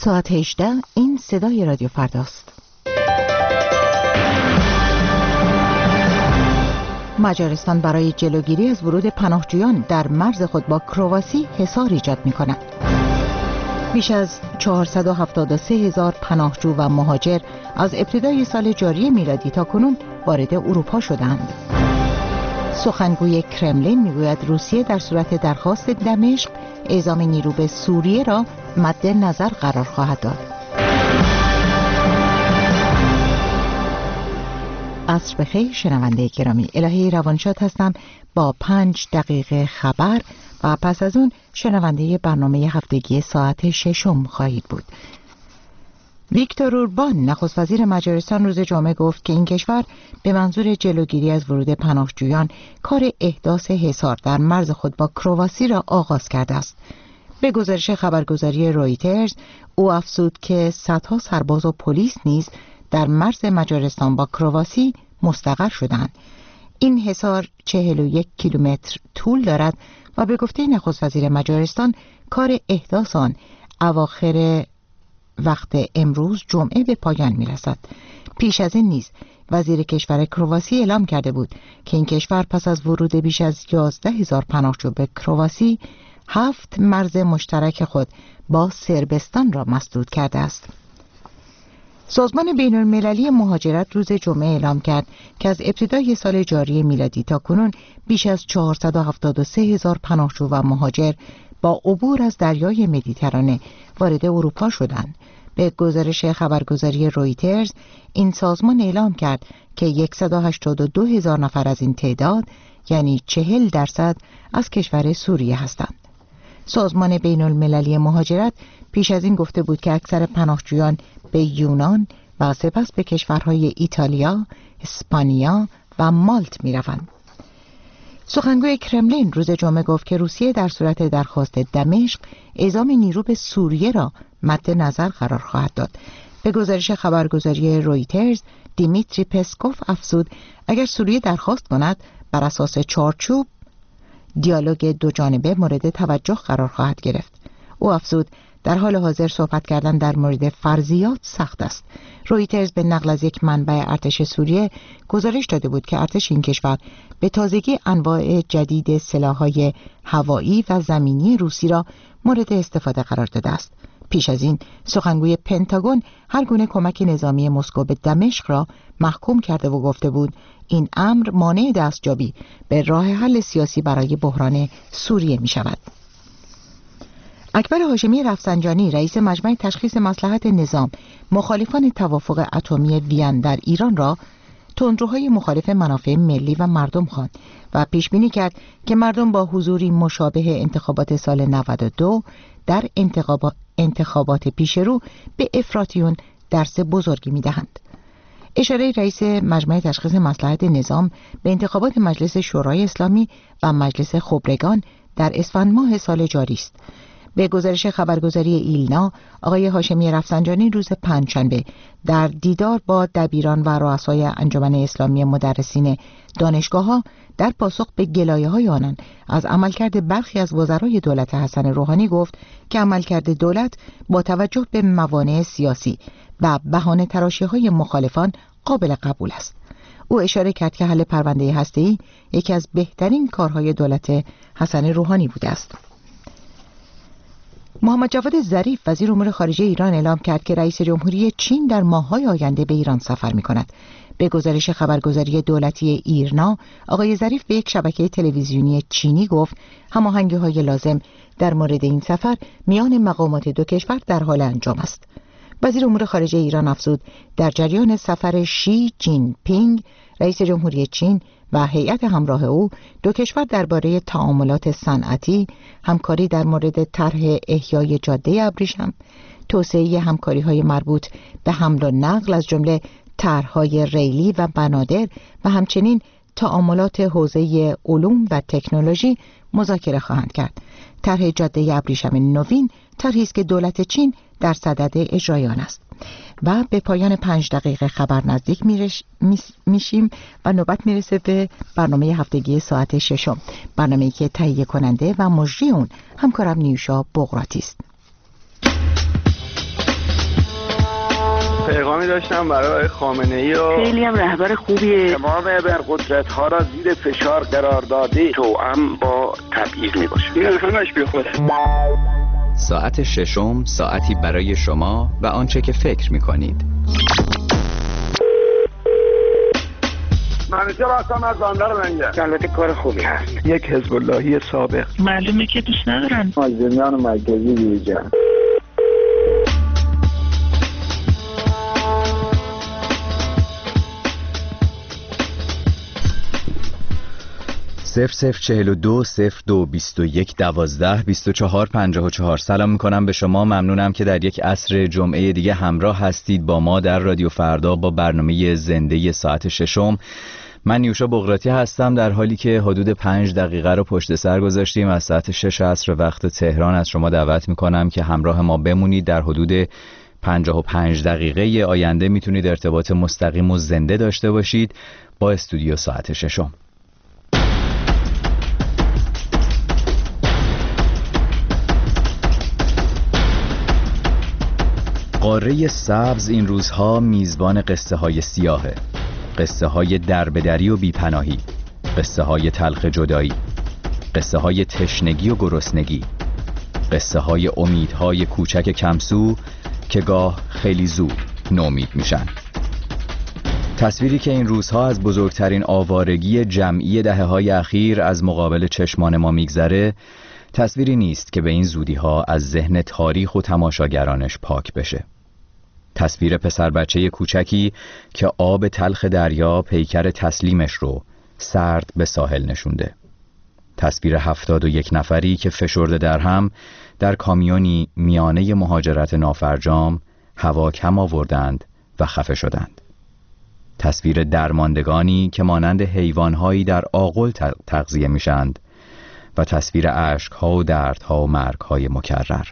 ساعت 18 این صدای رادیو فرداست. مجارستان برای جلوگیری از ورود پناهجویان در مرز خود با کرواسی حصار ایجاد می‌کند. بیش از 473,000 پناهجو و مهاجر از ابتدای سال جاری میلادی تا کنون وارد اروپا شدند. سخنگوی کرملین میگوید روسیه در صورت درخواست دمشق اعزام نیرو به سوریه را مد نظر قرار خواهد داد. عصر بخیر شنونده گرامی، الهی روانشاد هستم با 5 دقیقه خبر و پس از اون شنونده برنامه هفتگی ساعت 6 خواهید بود. ویکتور اوربان نخست وزیر مجارستان روز جمعه گفت که این کشور به منظور جلوگیری از ورود پناهجویان کار احداث حصار در مرز خود با کرواسی را آغاز کرده است. به گزارش خبرگزاری رویترز او افزود که صدها سرباز و پلیس نیز در مرز مجارستان با کرواسی مستقر شدند. این حصار 41 کیلومتر طول دارد و به گفته نخست وزیر مجارستان کار احداث آن اواخر وقت امروز جمعه به پایان میرسد. پیش از این نیز وزیر کشور کرواسی اعلام کرده بود که این کشور پس از ورود بیش از 11,000 پناهجو به کرواسی 7 مرز مشترک خود با صربستان را مسدود کرده است. سازمان بین المللی مهاجرت روز جمعه اعلام کرد که از ابتدای سال جاری میلادی تا کنون بیش از 473,000 پناهجو و مهاجر با عبور از دریای مدیترانه وارد اروپا شدند. به گزارش خبرگزاری رویترز این سازمان اعلام کرد که 182,000 نفر از این تعداد یعنی 40% از کشور سوریه هستند. سازمان بین المللی مهاجرت پیش از این گفته بود که اکثر پناهجویان به یونان و سپس به کشورهای ایتالیا، اسپانیا و مالت می روند. سخنگوی کرملین روز جمعه گفت که روسیه در صورت درخواست دمشق اعزام نیرو به سوریه را مد نظر قرار خواهد داد. به گزارش خبرگزاری رویترز دیمیتری پسکوف افزود اگر سوریه درخواست کند بر اساس چارچوب دیالوگ دو جانبه مورد توجه قرار خواهد گرفت. او افزود در حال حاضر صحبت کردن در مورد فرضیات سخت است. رویترز به نقل از یک منبع ارتش سوریه گزارش داده بود که ارتش این کشور به تازگی انواع جدید سلاح‌های هوایی و زمینی روسی را مورد استفاده قرار داده است. پیش از این سخنگوی پنتاگون هر گونه کمک نظامی مسکو به دمشق را محکوم کرده و گفته بود این امر مانع دستیابی به راه حل سیاسی برای بحران سوریه می شود. اکبر هاشمی رفسنجانی رئیس مجمع تشخیص مصلحت نظام مخالفان توافق اتمی وین در ایران را تندروهای مخالف منافع ملی و مردم خواند و پیش بینی کرد که مردم با حضوری مشابه انتخابات سال 92 در انتخابات پیش رو به افراطیون درس بزرگی می‌دهند. اشاره رئیس مجمع تشخیص مصلحت نظام به انتخابات مجلس شورای اسلامی و مجلس خبرگان در اسفند ماه سال جاری است. به گزارش خبرگزاری ایلنا آقای هاشمی رفسنجانی روز پنجشنبه در دیدار با دبیران و رؤسای انجمن اسلامی مدرسین دانشگاه‌ها در پاسخ به گلایه‌های آنان از عملکرد برخی از وزرای دولت حسن روحانی گفت که عملکرد دولت با توجه به موانع سیاسی و بهانه تراشی‌های مخالفان قابل قبول است. او اشاره کرد که حل پرونده هسته‌ای یکی از بهترین کارهای دولت حسن روحانی بوده است. محمد جواد ظریف وزیر امور خارجه ایران اعلام کرد که رئیس جمهوری چین در ماه‌های آینده به ایران سفر می‌کند. به گزارش خبرگزاری دولتی ایرنا آقای ظریف به یک شبکه تلویزیونی چینی گفت هماهنگی‌های لازم در مورد این سفر میان مقامات دو کشور در حال انجام است. وزیر امور خارجه ایران افزود در جریان سفر شی جین پینگ رئیس جمهوری چین و هیئت همراه او دو کشور درباره تعاملات صنعتی، همکاری در مورد طرح احیای جاده ابریشم، توسعه همکاری‌های مربوط به حمل و نقل از جمله طرح‌های ریلی و بنادر و همچنین تعاملات حوزه علوم و تکنولوژی مذاکره خواهند کرد. طرح جاده ابریشم نوین طرحی است که دولت چین در صدد اجرای آن است. و به پایان 5 دقیقه خبر نزدیک میشیم و نوبت میرسه به برنامه هفتگی ساعت 6، برنامه‌ای که تهیه کننده و مجری اون همکارم نیوشا بغراتی است. احترامی داشتم برای خامنه‌ای و خیلی هم رهبر خوبیه. تمام ابرقدرت‌ها را زیر فشار قرار داده، توأم با تبعیض میباشه. این همش بیخوده. ساعت ششم، ساعتی برای شما و آنچه که فکر می‌کنید. منیجر هستم از بندر لنگه. البته کار خوبی هست. یک حزب اللهی سابق. معلومه که دوست ندارن. مازندران مرکزی ویژه. 00420221122454. سلام میکنم به شما. ممنونم که در یک عصر جمعه دیگه همراه هستید با ما در رادیو فردا با برنامه زنده ساعت ششم. من نیوشا بغراتی هستم، در حالی که حدود 5 دقیقه رو پشت سر گذاشتیم از ساعت 6 عصر وقت تهران. از شما دعوت میکنم که همراه ما بمونید. در حدود 55 دقیقه آینده میتونید ارتباط مستقیم و زنده داشته باشید با استودیو ساعت ششم. قاره سبز این روزها میزبان قصه های سیاهه، قصه های دربدری و بیپناهی، قصه های تلخ جدایی، قصه های تشنگی و گرسنگی، قصه های امیدهای کوچک کمسو که گاه خیلی زود نومید میشن. تصویری که این روزها از بزرگترین آوارگی جمعی دهه‌های اخیر از مقابل چشمان ما میگذره، تصویری نیست که به این زودی ها از ذهن تاریخ و تماشاگرانش پاک بشه. تصویر پسر بچه کوچکی که آب تلخ دریا پیکر تسلیمش رو سرد به ساحل نشونده. تصویر 71 نفری که فشرده در هم در کامیونی میانه مهاجرت نافرجام هوا کم آوردند و خفه شدند. تصویر درماندگانی که مانند حیوانهایی در آغل تغذیه میشند و تصویر عشقها و دردها و مرگهای مکرر.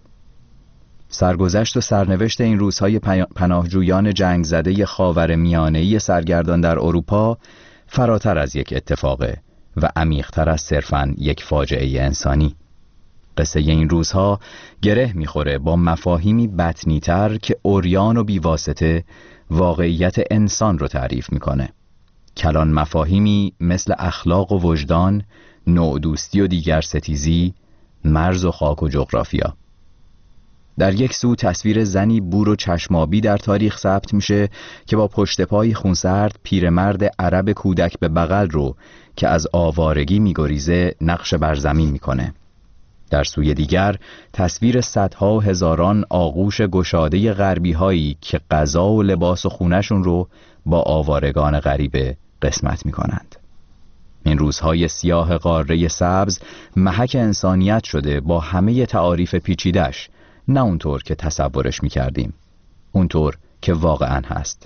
سرگذشت و سرنوشت این روزهای پناهجویان جنگ زده خاور میانه‌ای سرگردان در اروپا فراتر از یک اتفاقه و عمیق‌تر از صرفاً یک فاجعه انسانی. قصه این روزها گره میخوره با مفاهیمی بطنی‌تر که عریان و بیواسطه واقعیت انسان رو تعریف میکنه. کلان مفاهیمی مثل اخلاق و وجدان، نوع دوستی و دیگر ستیزی، مرز و خاک و جغرافیا. در یک سو تصویر زنی بور و چشمابی در تاریخ ثبت میشه که با پشت پای خونسرد پیرمرد عرب کودک به بغل رو که از آوارگی میگریزه نقش بر زمین میکنه. در سوی دیگر تصویر صدها و هزاران آغوش گشاده غربی هایی که غذا و لباس و خونشون رو با آوارگان غریبه قسمت میکنند. این روزهای سیاه قاره سبز محک انسانیت شده با همه تعاریف پیچیدش، نه اونطور که تصورش میکردیم، اونطور که واقعا هست.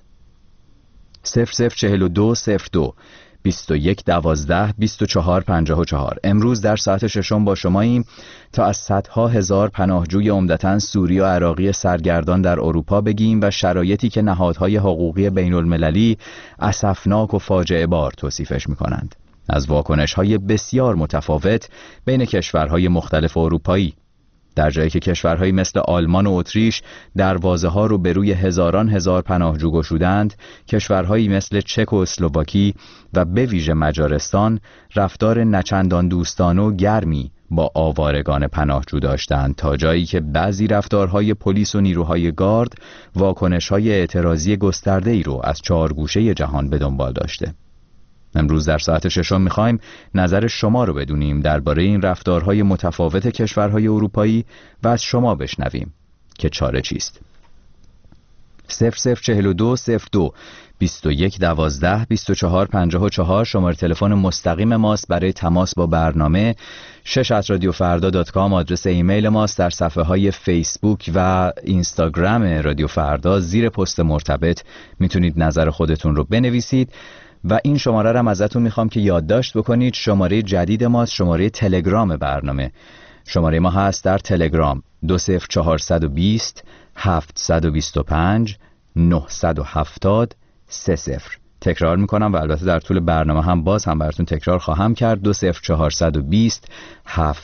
004221122454. امروز در ساعت ششم با شماییم تا از صدها هزار پناهجوی عمدتاً سوری و عراقی سرگردان در اروپا بگیم و شرایطی که نهادهای حقوقی بین المللی اسفناک و فاجعه بار توصیفش میکنند. از واکنش‌های بسیار متفاوت بین کشورهای مختلف اروپایی، در جایی که کشورهایی مثل آلمان و اتریش دروازه‌ها رو به روی هزاران هزار پناهجو گشودند، کشورهایی مثل چک و اسلواکی و به ویژه مجارستان رفتار نچندان دوستانه و گرمی با آوارگان پناهجو داشتند، تا جایی که بعضی رفتارهای پلیس و نیروهای گارد واکنش‌های اعتراضی گسترده‌ای رو از چهار گوشه جهان به دنبال داشته. امروز در ساعت ششم میخوایم نظر شما رو بدونیم درباره این رفتارهای متفاوت کشورهای اروپایی و از شما بشنویم که چاره چیست. 004221122454 شماره تلفن مستقیم ماست برای تماس با برنامه. 6@radiofarda.com آدرس ایمیل ماست. در صفحه های فیسبوک و اینستاگرام رادیو فردا زیر پست مرتبط میتونید نظر خودتون رو بنویسید و این شماره رو هم ازتون میخوام که یادداشت بکنید. شماره جدید ماست شماره تلگرام برنامه. شماره ما هست در تلگرام 20420 725 970 30. تکرار میکنم و البته در طول برنامه هم باز هم براتون تکرار خواهم کرد. 20420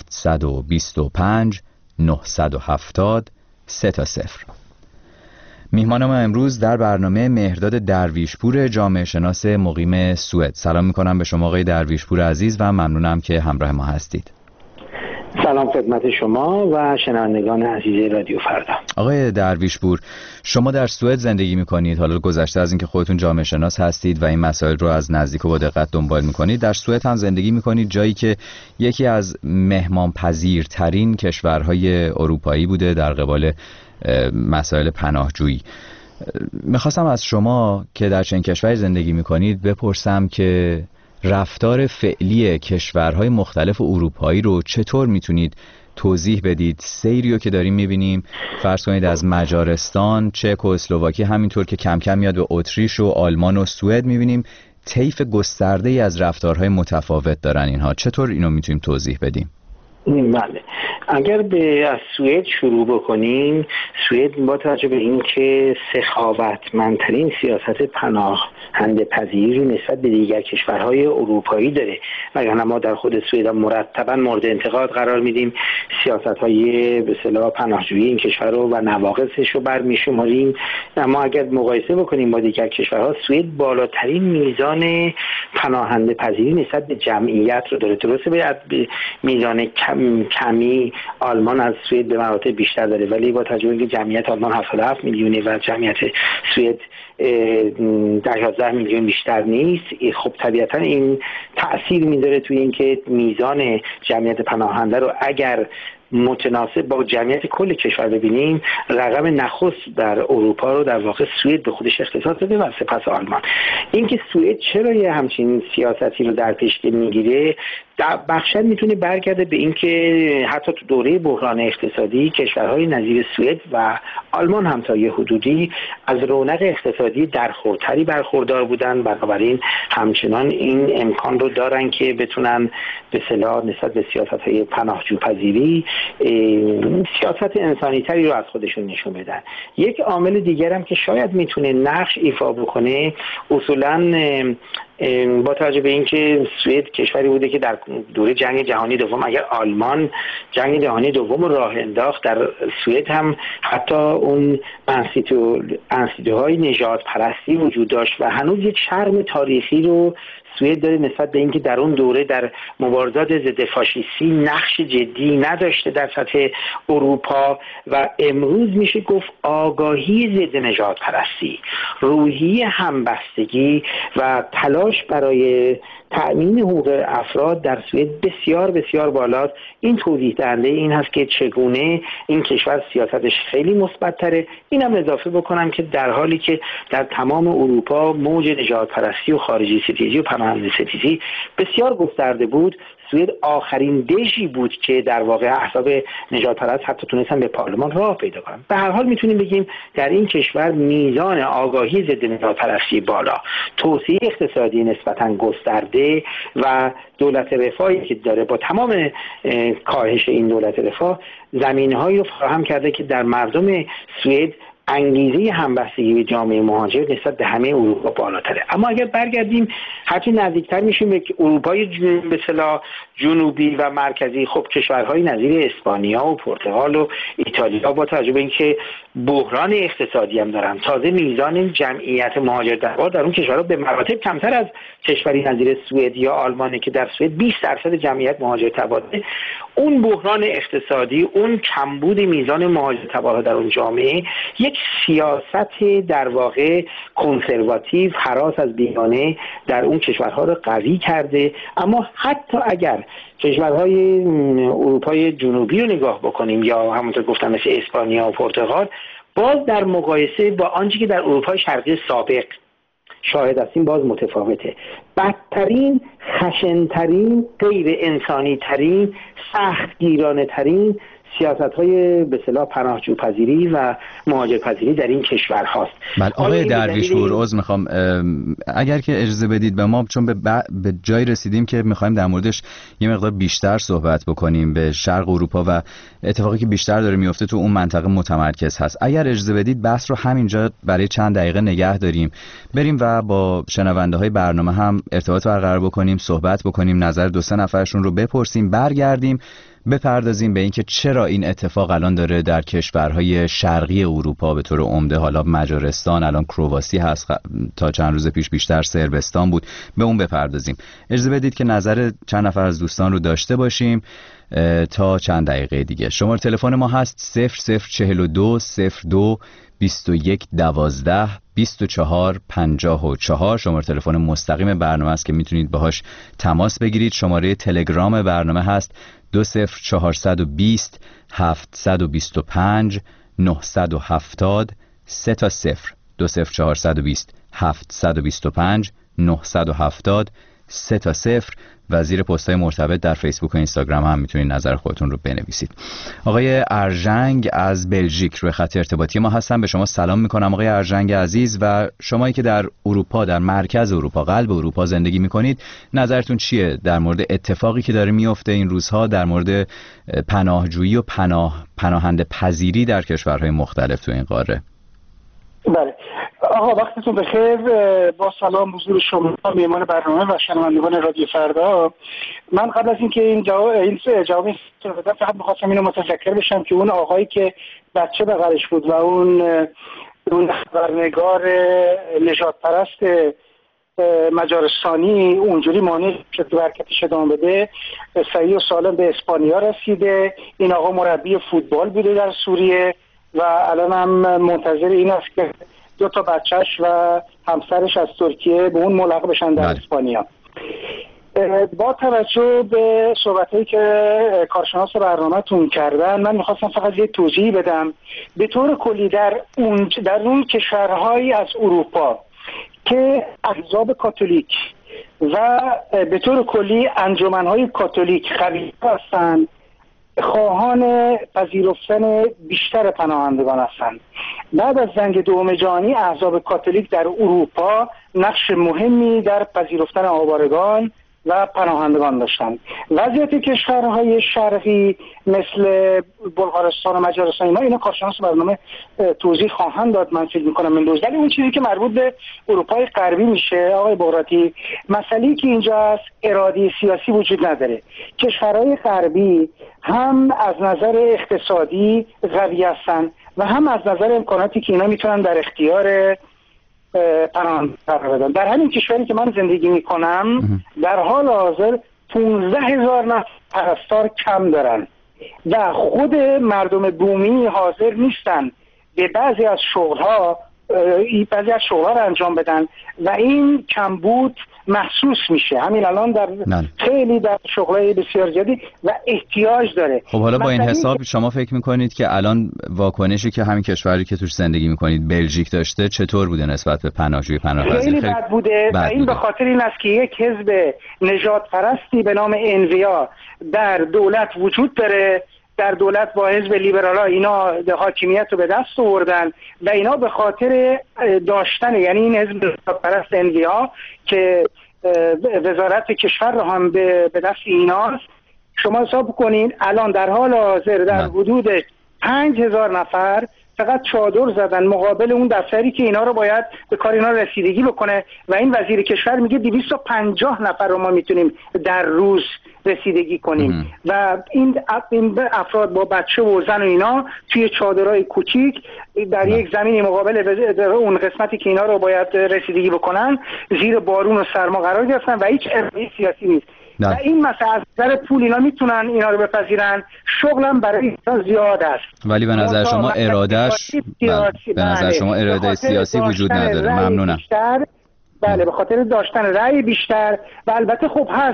725 970 30. میهمان ما امروز در برنامه مهرداد درویشپور، جامعه شناس مقیم سوئد. سلام میکنم به شما آقای درویشپور عزیز و ممنونم که همراه ما هستید. سلام خدمت شما و شنوندگان عزیز رادیو فردا. آقای درویشپور، شما در سوئد زندگی میکنید. حالا گذشته از اینکه خودتون جامعه شناس هستید و این مسائل رو از نزدیک و با دقت دنبال میکنید، در سوئد هم زندگی میکنید، جایی که یکی از مهمانپذیرترین کشورهای اروپایی بوده در قبال مسائل پناهجویی. میخواستم از شما که در چنین کشوری زندگی میکنید بپرسم که رفتار فعلی کشورهای مختلف اروپایی رو چطور میتونید توضیح بدید؟ سیریو که داریم میبینیم، فرض کنید از مجارستان، چک و اسلواکی، همینطور که کم کم میاد به اتریش و آلمان و سوئد، میبینیم طیف گسترده‌ای از رفتارهای متفاوت دارن اینها. چطور اینو میتونیم توضیح بدیم؟ بله، اگر از سوئد شروع بکنیم، سوئد با توجه به اینکه سخاوتمندترین سیاست پناهنده پذیری نسبت به دیگر کشورهای اروپایی داره، وگرنه ما در خود سوئد مرتبا مورد انتقاد قرار میدیم، سیاست‌های به اصطلاح پناهجویی این کشور رو و نواقصش رو برمی‌شماریم. اما اگر مقایسه بکنیم با دیگر کشورها، سوئد بالاترین میزان پناهنده پذیری نسبت به جمعیت رو داره. درسته به میزان کمی آلمان از سوئد به مراتب بیشتر داره، ولی با توجه به اینکه جمعیت آلمان 77 میلیونه و جمعیت سوئد 11 میلیون بیشتر نیست، خب طبیعتا این تأثیر میذاره توی اینکه میزان جمعیت پناهنده رو اگر متناسب با جمعیت کل کشور ببینیم، رقم نخست در اروپا رو در واقع سوئد به خودش اختصاص داده و سپس آلمان. اینکه سوئد چرا یه همچین سیاستی رو در پیش میگیره، بخشاً میتونه برگرده به اینکه حتی تو دوره بحران اقتصادی کشورهای نظیر سوئد و آلمان هم تا یه حدودی از رونق اقتصادی درخورتری برخوردار بودن، بنابراین همچنان این امکان رو دارن که بتونن به اصطلاح نسبت به سیاست‌های پناهجوپذیری سیاست انسانی تری رو از خودشون نشون بدن. یک عامل دیگر هم که شاید میتونه نقش ایفا بکنه، اصولاً با توجه به اینکه سوئد کشوری بوده که در دوره جنگ جهانی دوم، اگر آلمان جنگ جهانی دوم راه انداخت، در سوئد هم حتی اون انسیتوهای نژاد پرستی وجود داشت و هنوز یک شرم تاریخی رو سوئد داره نسبت به اینکه در اون دوره در مبارزات ضد فاشیستی نقش جدی نداشته در سطح اروپا و امروز میشه گفت آگاهی ضد نژاد پرستی، روحیه همبستگی و تلاش برای تأمین حقوق افراد در سوئد بسیار بسیار بالاست. این توضیح دهنده این هست که چگونه این کشور سیاستش خیلی مثبت‌تره. اینم اضافه بکنم که در حالی که در تمام اروپا موج نژادپرستی و خارجی ستیزی و پناهنده ستیزی بسیار گسترده بود، سوئد آخرین دژی بود که در واقع احزاب نژادپرست حتی تونستن به پارلمان راه پیدا کنن. به هر حال میتونیم بگیم در این کشور میزان آگاهی ضد نژادپرستی بالا، توسعه اقتصادی نسبتاً گسترده و دولت رفاهی که داره با تمام کاهش این دولت رفاه زمینه‌هایی رو فراهم کرده که در مردم سوئد انگیزه همبستگی به جامعه مهاجر نسبت به همه اروپا بالاتره. اما اگر برگردیم هرچی نزدیکتر میشیم به اروپای به اصطلاح جنوبی و مرکزی، خب کشورهای نظیر اسپانیا و پرتغال و ایتالیا با توجه به اینکه بحران اقتصادی هم دارن، تازه میزان جمعیت مهاجر در اون کشورها به مراتب کمتر از کشوری نظیر سوئد یا آلمانه که در سوئد 20% جمعیت مهاجر تبعیده، اون بحران اقتصادی، اون کمبود میزان مهاجر تبعیده در اون جامعه یک سیاست در واقع کنسرواتیو، هراس از بیگانه در اون کشورها رو قوی کرده. اما حتی اگر کشورهای اروپای جنوبی رو نگاه بکنیم یا همونطور گفتم مثل اسپانیا و پرتغال، باز در مقایسه با آنچه که در اروپای شرقی سابق شاهد هستیم باز متفاوته. بدترین، خشنترین، غیر انسانی ترین، سختگیرانه ترین سیاست‌های به اصطلاح پناهجوپذیری و مهاجرپذیری در این کشور هاست. بله آقای درویشپور، عذر میخوام اگر که اجازه بدید به ما، چون به جایی رسیدیم که میخوایم در موردش یه مقدار بیشتر صحبت بکنیم، به شرق اروپا و اتفاقی که بیشتر داره میفته تو اون منطقه متمرکز هست. اگر اجازه بدید بحث رو همینجا برای چند دقیقه نگه داریم، بریم و با شنونده‌های برنامه هم ارتباط برقرار بکنیم، صحبت بکنیم، نظر 2-3 نفرشون رو بپرسیم، برگردیم بپردازیم به اینکه چرا این اتفاق الان داره در کشورهای شرقی اروپا به طور عمده، حالا مجارستان، الان کرواسی هست، تا چند روز پیش بیشتر صربستان بود، به اون بپردازیم. اجازه بدید که نظر چند نفر از دوستان رو داشته باشیم تا چند دقیقه دیگه. شماره تلفن ما هست 0042 02 21 12 24 54. شماره تلفن مستقیم برنامه است که میتونید باهاش تماس بگیرید. شماره تلگرام برنامه هست 20420 725 970 3 تا 0 20420 725 970 3 تا 0 و زیر پست‌های مرتبط در فیسبوک و اینستاگرام هم میتونید نظر خودتون رو بنویسید. آقای ارژنگ از بلژیک روی خط ارتباطی ما هستن. به شما سلام میکنم آقای ارژنگ عزیز، و شمایی که در اروپا، در مرکز اروپا، قلب اروپا زندگی میکنید، نظرتون چیه در مورد اتفاقی که داره میفته این روزها در مورد پناهجویی و پناهنده پذیری در کشورهای مختلف تو این قاره؟ بله آقا، وقتتون بخیر. با سلام حضور شما، میهمان برنامه و شنوندگان رادیو فردا. من قبل از اینکه این جواب بدم فقط می‌خواستم اینو متذکر بشم که اون آقایی که بچه بغلش بود و اون خبرنگار نژاد پرست مجارستانی اونجوری مانع شد که حرکتش ادامه بده، صحیح و سالم به اسپانیا رسیده. این آقا مربی فوتبال بوده در سوریه و الان هم منتظر این است که 2 تا بچهش و همسرش از ترکیه به اون ملحق بشن در اسپانیا. با توجه به صحبتایی که کارشناس برنامه‌تون کردن، من میخواستم فقط یه توضیح بدم. به طور کلی در اون کشورهایی از اروپا که احزاب کاتولیک و به طور کلی انجمن‌های کاتولیک قوی هستند، خواهان پذیرفتن بیشتر پناهندگان هستند. بعد از جنگ دوم جهانی احزاب کاتولیک در اروپا نقش مهمی در پذیرفتن آوارگان و پناهندگان داشتند. وضعیت کشورهای شرقی مثل بلغارستان و مجارستان اینا کارشناس برنامه توضیح خواهند داد، من فکر می‌کنم امروز. ولی اون چیزی که مربوط به اروپای غربی میشه آقای بغراتی، مسئله‌ای که اینجا است اراده سیاسی وجود نداره. کشورهای غربی هم از نظر اقتصادی قوی هستن و هم از نظر امکاناتی که اینا میتونن در اختیار پناهنده قرار بدن. در همین کشوری که من زندگی میکنم در حال حاضر 15,000 نفر پرستار کم دارن و خود مردم بومی حاضر نیستن به بعضی از شغلها رو انجام بدن و این کمبود محسوس میشه همین الان در خیلی در شغلای بسیار زیادی و احتیاج داره. خب حالا با این حساب شما فکر میکنید که الان واکنشی که همین کشوری که توش زندگی میکنید بلژیک داشته چطور بوده نسبت به پناهجوی پناهپذیر؟ خیلی بد بوده و این به خاطر این است که یک حزب نژاد پرستی به نام انویا در دولت وجود داره. در دولت با حزب لیبرالا اینا حاکمیت رو به دست آوردن و اینا به خاطر داشتن، یعنی این حزب پرست انویا که وزارت کشور رو هم به دست ایناست، شما حساب کنین الان در حال حاضر در حدود 5,000 نفر فقط چادر زدن مقابل اون دفتری که اینا رو باید به کار اینا رسیدگی بکنه و این وزیر کشور میگه 250 نفر رو ما میتونیم در روز رسیدگی کنیم و این افراد با بچه و زن و اینا توی چادرهای کوچیک در یک زمینی مقابل اون قسمتی که اینا رو باید رسیدگی بکنن زیر بارون و سرما قرار گرفتن و هیچ اراده سیاسی نیست. و این مثلا از نظر پول اینا میتونن اینا رو بپذیرن، شغلم برای اینا زیاد است. ولی به نظر شما ارادهش به نظر شما اراده سیاسی وجود نداره. ممنونم. بله، به خاطر داشتن رأی بیشتر و البته خب هست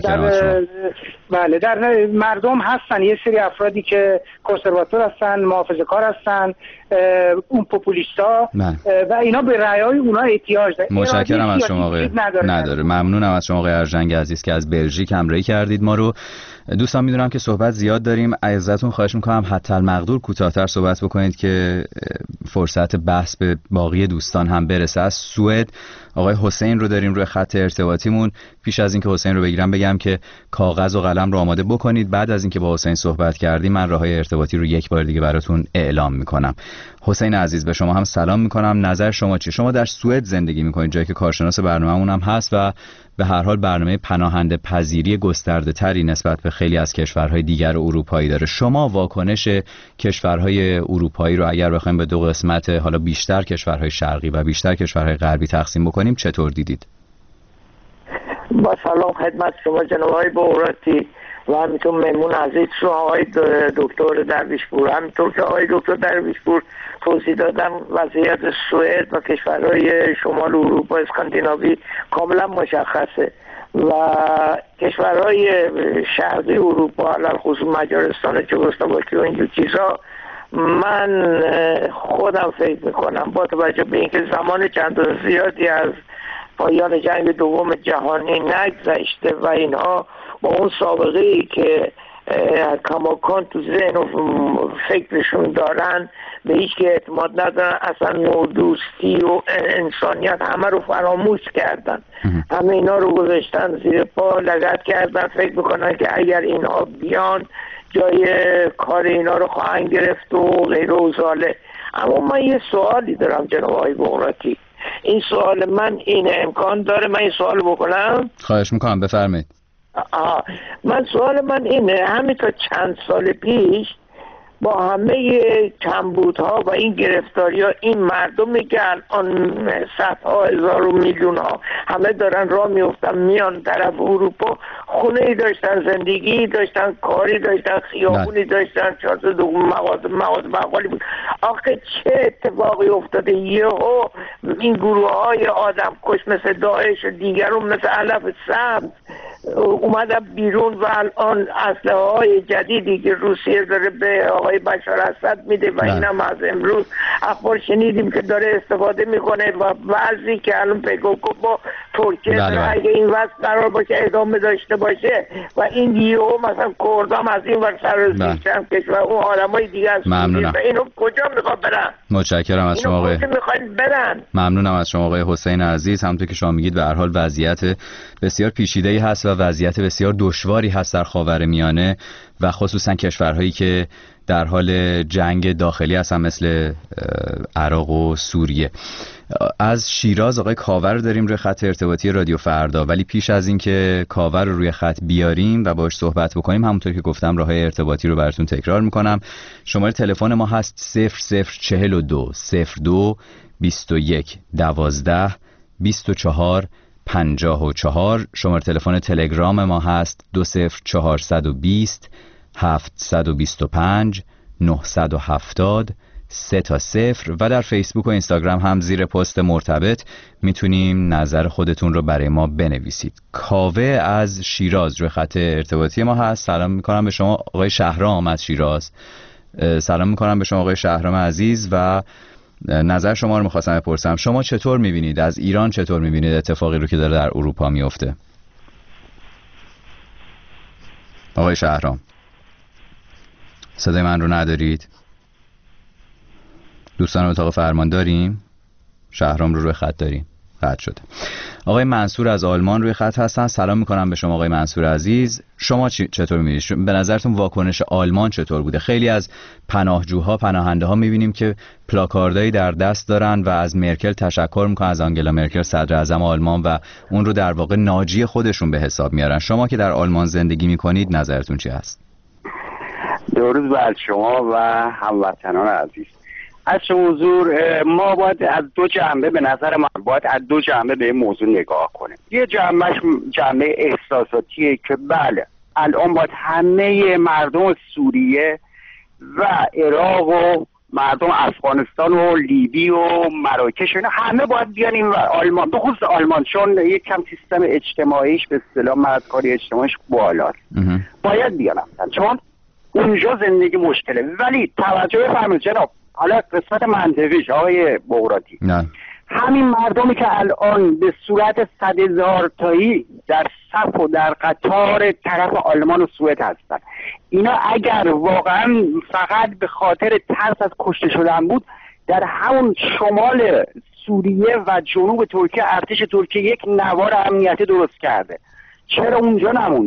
در مردم هستن یه سری افرادی که کنسرواتور هستن، محافظه‌کار هستن، اون پوپولیستا و اینا به رأی‌های اونا احتیاج دارن. متشکرم از شما آقای نداره. ممنونم از شما آقای ارژنگ عزیز که از بلژیک همراهی کردید ما رو. دوستان میدونم که صحبت زیاد داریم، ازتون خواهش میکنم حتی المقدور کوتاه‌تر صحبت بکنید که فرصت بحث به باقی دوستان هم برسه. از سوئد آقای حسین رو داریم روی خط ارتباطیمون. پیش از اینکه حسین رو بگیرم بگم که کاغذ و قلم رو آماده بکنید. بعد از اینکه با حسین صحبت کردیم من راههای ارتباطی رو یک بار دیگه براتون اعلام میکنم. حسین عزیز به شما هم سلام میکنم. نظر شما چیه؟ شما در سوئد زندگی میکنید، جایی که کارشناس برنامه‌مون هم هست و به هر حال برنامه پناهنده پذیری گسترده تری نسبت به خیلی از کشورهای دیگر اروپایی داره. شما واکنش کشورهای اروپایی رو اگر بخوایم به دو قسمت، حالا بیشتر کشورهای شرقی و بیشتر کشورهای غربی تقسیم بکنیم، چطور دیدید؟ با سلام خدمت شما جناب آقای بغراتی و همینطور مهمون عزیز رو آقای دکتر درویشپور. همینطور که آقای دکتر درویشپور توضیح دادن وضعیت سوئد و کشورهای شمال اروپا اسکاندیناوی کاملا مشخصه و کشورهای شرقی اروپا علل خصوص مجارستان چکسلواکی و اینجور چیزا، من خودم فکر میکنم با توجه به اینکه زمان چندان زیادی از پایان جنگ دوم جهانی نگذشته و اینها با اون سابقه ای که کماکان تو ذهن و فکرشون دارن به هیچ که اعتماد ندارن، اصلا نودوستی و انسانیت همه رو فراموش کردن، همه اینا رو گذاشتن زیر پا، لگد کردن، فکر میکنن که اگر اینها بیان جای کار اینا رو خواهند گرفت و غیر و زاله. اما من یه سوالی دارم جناب آقای بغراتی. این سوال من اینه، امکان داره من این سوال بکنم؟ خواهش میکنم بفرمایید. من سوال من اینه، همین تا چند سال پیش با همه کمبودها و این گرفتاری ها، این مردمی که الان صدها هزار و میلیون ها همه دارن راه میفتن میان طرف اروپا، خونه ای داشتن، زندگی داشتن، کاری داشتن، خیابونی داشتن، 4 تا مغازه بقالی بود. آخه چه اتفاقی افتاده؟ یهو این گروه های آدم کش مثل داعش و دیگرون مثل علف سبز اومدن بیرون و الان اسلحه های جدیدی که روسیه داره به آقای بشار اسد میده و اینم از امروز اخبار شنیدیم که داره استفاده میکنه و بعضی که الان پیگوکو با ترکیه داره اگه این وضع قرار باشه ادامه داشته باشه و این یهو مثلا کردام از این ور سرازیرشن کشور اون آدمای دیگه از ممنونم. اینو کجا میخواد برن؟ متشکرم از شما آقای. ممنونم از شما آقای حسین عزیز. همونطور که شما میگید به هر حال وضعیت بسیار پیچیده‌ای هست و وضعیت بسیار دشواری هست در خاورمیانه و خصوصا کشورهایی که در حال جنگ داخلی هستن مثل عراق و سوریه. از شیراز آقای کاور داریم روی خط ارتباطی رادیو فردا، ولی پیش از این که کاور رو روی خط بیاریم و باهاش صحبت بکنیم همونطور که گفتم راههای ارتباطی رو براتون تکرار میکنم. شماره تلفن ما هست 0042 02 21 12 24 54. شماره تلفن تلگرام ما هست 20420 725 970 3 و در فیسبوک و اینستاگرام هم زیر پست مرتبط میتونیم نظر خودتون رو برای ما بنویسید. کاوه از شیراز روی خط ارتباطی ما هست. سلام میکنم به شما آقای شهرام از شیراز. سلام میکنم به شما آقای شهرام عزیز و نظر شما رو میخواستم بپرسم. شما چطور میبینید، از ایران چطور میبینید اتفاقی رو که داره در اروپا میفته؟ آقای شهرام صدای من رو ندارید؟ دوستان اتاق فرمان داریم؟ شهرام رو روی خط داریم؟ قطع شده. آقای منصور از آلمان روی خط هستن. سلام میکنم به شما آقای منصور عزیز. شما چطور میبینید؟ به نظرتون واکنش آلمان چطور بوده؟ خیلی از پناهجوها، پناهنده ها میبینیم که پلاکاردایی در دست دارن و از مرکل تشکر میکنن، از آنگلا مرکل صدر اعظم آلمان، و اون رو در واقع ناجی خودشون به حساب میارن. شما که در آلمان زندگی میکنید نظرتون چی هست؟ درود بر شما و هموطنان عزیز. از حضور ما باید از دو جنبه، به نظر من باید از دو جنبه به این موضوع نگاه کنیم. یه جنبهش جنبه احساساتیه که بله الان باید همه مردم سوریه و عراق و مردم افغانستان و لیبی و مراکش اینا همه باید بیان این و آلمان، به خصوص آلمان، چون یک کم سیستم اجتماعیش به اصطلاح مردکاری اجتماعیش بالاست، باید بیان چون اونجا زندگی مشکله. ولی توجه بفرمایید جناب، حالا قسمت منطقیش آقای بغراتی، همین مردمی که الان به صورت 100,000 تایی در صف و در قطار طرف آلمان و سوئد هستن، اینا اگر واقعا فقط به خاطر ترس از کشته شدن بود، در همون شمال سوریه و جنوب ترکیه ارتش ترکیه یک نوار امنیتی درست کرده. چرا اونجا نموندن؟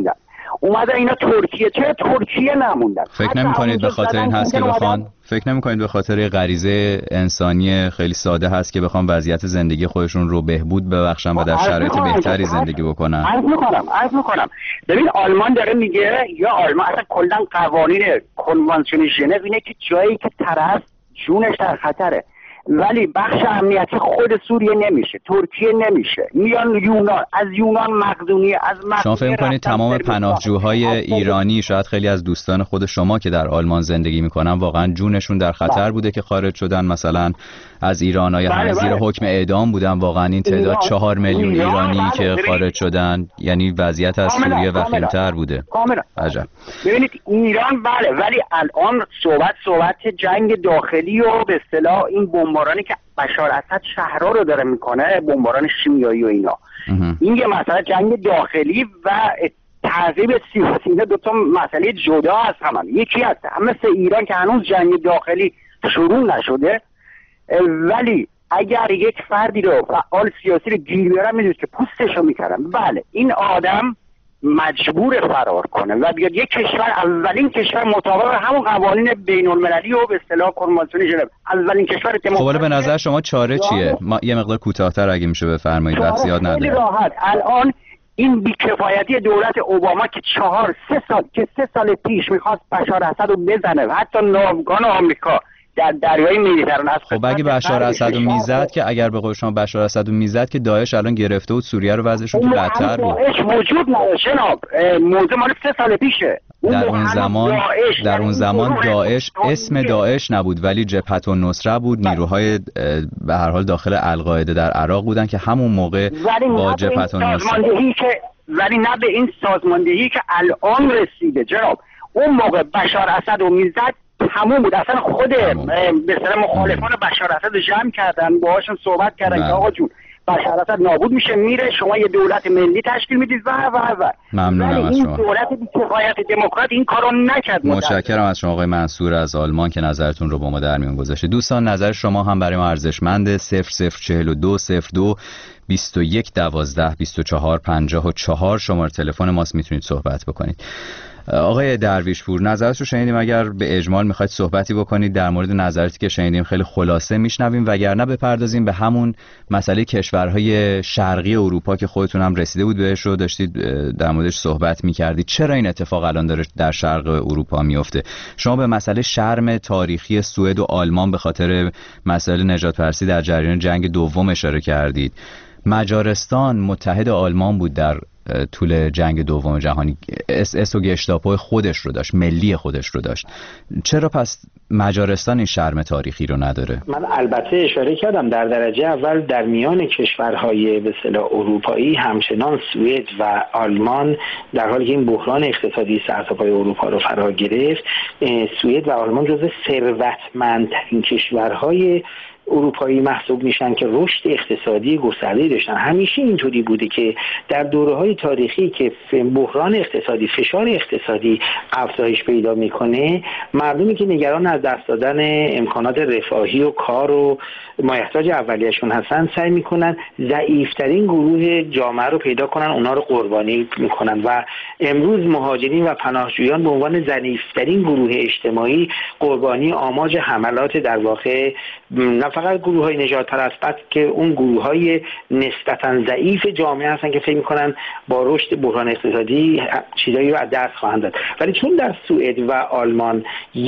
اومدن اینا ترکیه، چرا ترکیه نموندن؟ فکر نمی‌کنید به خاطر این هست که بخوان، فکر نمی‌کنید به خاطر غریزه انسانی خیلی ساده هست که بخوان وضعیت زندگی خودشون رو بهبود ببخشن و در شرایط بهتری زندگی بکنن؟ عرض می‌کنم ببین آلمان داره میگه، یا آلمان اصلا کلا قوانین کنوانسیون ژنو اینه که جایی که طرف جونش در خطره ولی بخش امنیتی خود سوریه نمیشه، ترکیه نمیشه، میان یونان، از یونان مقدونیه، از مقدونیه. شما فکر می‌کنید تمام پناهجوهای ایرانی، شاید خیلی از دوستان خود شما که در آلمان زندگی میکنن، واقعا جونشون در خطر بوده که خارج شدن؟ مثلا از ایران یا همه زیر حکم اعدام بودن؟ واقعا این تعداد 4 میلیون ایرانی که خارج شدن، یعنی وضعیت از سوریه وخیم‌تر بوده. کاملا. عجب. ببینید ایران بله، ولی الان صحبت جنگ داخلی و به اصطلاح این بمبارانی که بشار اسد شهرها رو داره میکنه، بمباران شیمیایی و اینا، این یه مسئله جنگ داخلی و تعذیب سیاسی، اینا دو تا مسئله جدا از هم. یکی هست مثل ایران که هنوز جنگ داخلی شروع نشده، ولی اگر یک فردی رو فعال سیاسی رو گیر بیارن میدونید که پوستشو میکردن. بله این آدم مجبور فرار کنه و بیاد یک کشور، اولین کشور مطابق همون قوانین بین المللی و به اصطلاح کنوانسیون ژنو، اولین کشور خب حالا به نظر شما چاره چیه؟ ما یه مقدار کوتاه‌تر اگه میشه بفرمایید، وقت زیاد نداره. راحت الان این بی‌کفایتی دولت اوباما که 3 سال پیش میخواست بشار اسد رو بزنه، حتی ناوگان آمریکا در دریای مدیترانه است. خب اگه بشار اسد رو میزد که، اگر به قول شما بشار اسد رو میزد که داعش الان گرفته بود سوریه رو، وضعشون که بدتر بود. داعش وجود نداشت جناب، موضوع مال 3 سال پیشه. در اون زمان داعش اسم داعش نبود ولی جبهة النصره بود، نیروهای به هر حال داخل القاعده در عراق بودن که همون موقع با جبهة النصره، ولی نه به این سازماندهی که الان رسیده جناب. اون موقع بشار اسد رو میزد همون بود، اصلا خود به اصطلاح مخالفان بشار اسد رو جمع کردن، باهاشون صحبت کردن که آقا جون بشار اسد نابود میشه، میره، شما یه دولت ملی تشکیل میدید و ممنونم از شما. این دولت بی‌کفایت دموکرات این کارو نکرد. متشکرم از شما آقای منصور از آلمان که نظرتون رو با ما در میون گذاشتید. دوستان نظر شما هم برای ما ارزشمنده. 0042 02 21 12 24 54 شماره تلفن ماست، میتونید صحبت بکنید. آقای درویشپور نظرت رو شنیدیم، اگر به اجمال میخواید صحبتی بکنید در مورد نظراتی که شنیدیم خیلی خلاصه میشنویم، وگرنه بپردازیم به همون مسئله کشورهای شرقی اروپا که خودتون هم رسیده بود بهش رو داشتید در موردش صحبت میکردید. چرا این اتفاق الان داره در شرق اروپا میفته؟ شما به مسئله شرم تاریخی سوئد و آلمان به خاطر مسائل نجات پرستی در جریان جنگ دوم اشاره کردید. مجارستان متحد آلمان بود در طول جنگ دوم جهانی، SS و گشتاپو خودش رو داشت، ملی خودش رو داشت. چرا پس مجارستان این شرم تاریخی رو نداره؟ من البته اشاره کردم در درجه اول در میان کشورهای به اصطلاح اروپایی همچنان سوئد و آلمان، در حالی که این بحران اقتصادی سرتاپای اروپا رو فرا گرفت، سوئد و آلمان جزو ثروتمندترین کشورهای اروپایی محسوب میشن که رشد اقتصادی گسترده‌ای داشتن. همیشه اینطوری بوده که در دوره‌های تاریخی که بحران اقتصادی، فشار اقتصادی افزایش پیدا میکنه، مردمی که نگران از دست دادن امکانات رفاهی و کار و مایحتاج اولیه‌شون هستن سعی میکنن ضعیف‌ترین گروه جامعه رو پیدا کنن، اونا رو قربانی میکنن و امروز مهاجرین و پناهجویان به عنوان ضعیف‌ترین گروه اجتماعی قربانی آماج حملات در واقع نه فقط گروه‌های نجات پرست، بلکه که اون گروه‌های نسبتاً ضعیف جامعه هستن که فکر می‌کنن با رشد بحران اقتصادی چیزایی رو از دست خواهند داد. ولی چون در سوئد و آلمان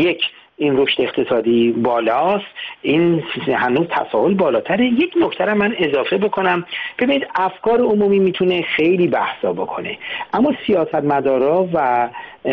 این رشد اقتصادی بالاست، این هنوز تساهل بالاتره. یک نکته را من اضافه بکنم، ببینید افکار عمومی میتونه خیلی بحثا بکنه، اما سیاستمدارا و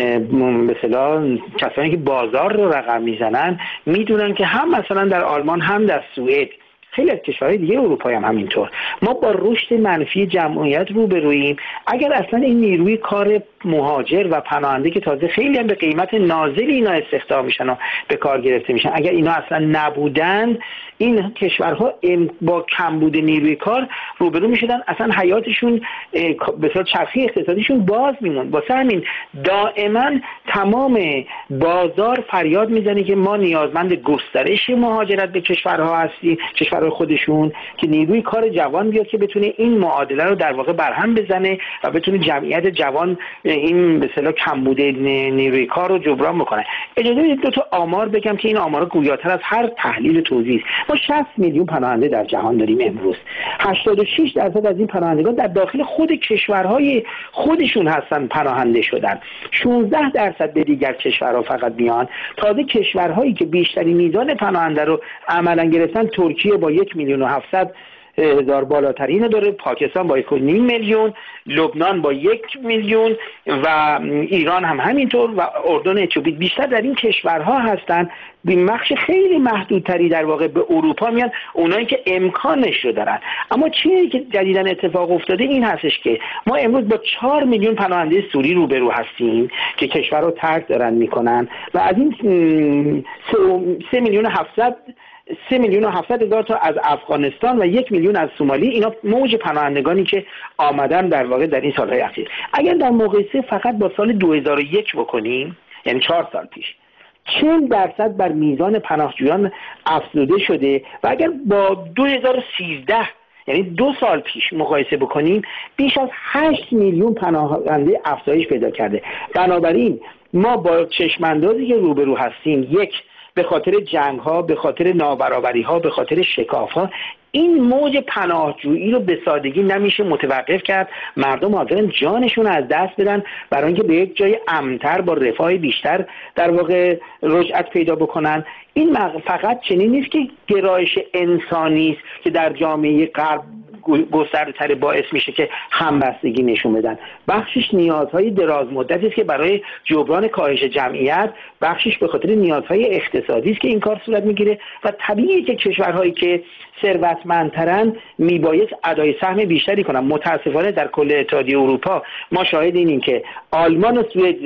به اصطلاح کسانی که بازار رو رقم میزنن میدونن که هم مثلا در آلمان هم در سوئد، خیلی از کشورهای دیگه اروپایی هم همینطور، ما با رشد منفی جمعیت روبروییم. اگر اصلا این نیروی کار مهاجر و پناهنده که تازه خیلی هم به قیمت نازلی اینا استخدام میشن و به کار گرفته میشن، اگر اینا اصلا نبودن، این کشورها با کمبود نیروی کار روبرو میشدن، اصلا حیاتشون به صورت چرخی اقتصادیشون باز میموند. واسه همین دائما تمام بازار فریاد میزنه که ما نیازمند گسترش مهاجرت به کشورها هستیم، کشورهای کشورهای خودشون که نیروی کار جوان بیاد که بتونه این معادله رو در واقع برهم بزنه و بتونه جمعیت جوان این مثلا کمبود نیروی کار رو جبران بکنه. اجازه بدید دو تا آمار بگم که این آمارا گویاتر از هر تحلیل توضیح. ما 60 میلیون پناهنده در جهان داریم امروز. 86% از این پناهندگان در داخل خود کشورهای خودشون هستن، پناهنده شدن. 16% به دیگر کشورها فقط میان. تازه کشورهایی که بیشترین میزان پناهنده رو عملا گرفتن، ترکیه با 1,700,000 بالاترین داره، پاکستان با 1.5 میلیون، لبنان با 1 میلیون و ایران هم همینطور و اردن، اتیوپی بیشتر در این کشورها هستن. به بخش خیلی محدودتری در واقع به اروپا میان، اونایی که امکانش رو دارن. اما چیزی که جدیداً اتفاق افتاده این هستش که ما امروز با 4 میلیون پناهنده سوری روبرو هستیم که کشور رو ترک دارن میکنن و از این 3,700,000 تا از افغانستان و 1 میلیون از سومالی، اینا موج پناهندگانی که آمدن در واقع در این سالهای اخیر. اگر در مقایسه فقط با سال 2001 بکنیم، یعنی 4 سال پیش، 40% بر میزان پناهجویان افزوده شده و اگر با 2013 یعنی 2 سال پیش مقایسه بکنیم، بیش از 8 میلیون پناهنده افزایش پیدا کرده. بنابراین ما با چشماندازی که روبرو هستیم، یک، به خاطر جنگ ها، به خاطر نابرابری ها، به خاطر شکاف ها، این موج پناهجویی رو به سادگی نمیشه متوقف کرد. مردم حاضرن جانشون از دست بدن برای اینکه به یک جای امن‌تر با رفاه بیشتر در واقع رجعت پیدا بکنن. این فقط چنین نیست که گرایش انسانی است که در جامعه غرب گسترده‌تر باعث میشه که همبستگی نشون بدن. بخشش نیازهای دراز مدتی است که برای جبران کاهش جمعیت، بخشش به خاطر نیازهای اقتصادی است که این کار صورت میگیره و طبیعیه که کشورهایی که ثروتمندترن میبایست ادای سهم بیشتری کنن. متاسفانه در کل اتحادیه اروپا ما شاهد اینیم که آلمان و سوئد،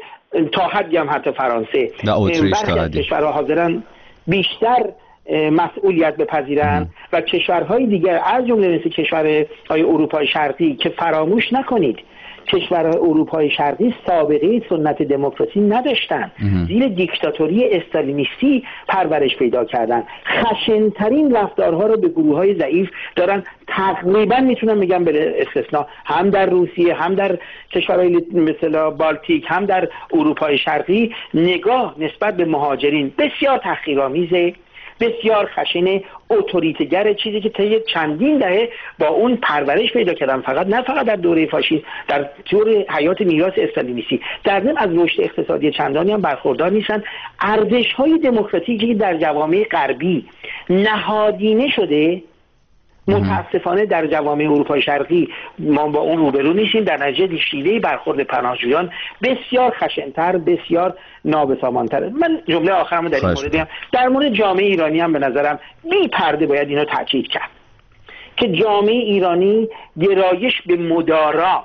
تا حدی هم حتی فرانسه، برخی از کشورها حاضرن بیشتر مسئولیت بپذیرن و کشورهای دیگر از جمله مثل کشورهای اروپای شرقی که فراموش نکنید کشورهای اروپای شرقی سابقه سنت دموکراسی نداشتن، زیر دیکتاتوری استالینیستی پرورش پیدا کردن، خشنترین رفتارها رو به گروههای ضعیف دارن. تقریبا میتونم بگم به استثناء هم در روسیه، هم در کشورهای مثل بالتیک، هم در اروپای شرقی نگاه نسبت به مهاجرین بسیار تحقیرآمیزه، بسیار خشن، اتوریتگر، چیزی که طی چندین دهه با اون پرورش پیدا کردن، نه فقط در دوره فاشیسم، در طور حیات میراث استالینیستی. در ضمن از رشد اقتصادی چندانی هم برخوردار نیستن. ارزش‌های دموکراتیکی که در جوامع غربی نهادینه شده، متاسفانه در جوامع اروپای شرقی ما با اون روبرو نیستیم. در نتیجه شیوه برخورد پناهجویان بسیار خشن‌تر، بسیار نابسامان‌تر. من جمله آخرمو در این مورد بگم. در مورد جامعه ایرانی هم به نظرم بی پرده باید اینو تاکید کرد که جامعه ایرانی گرایش به مدارا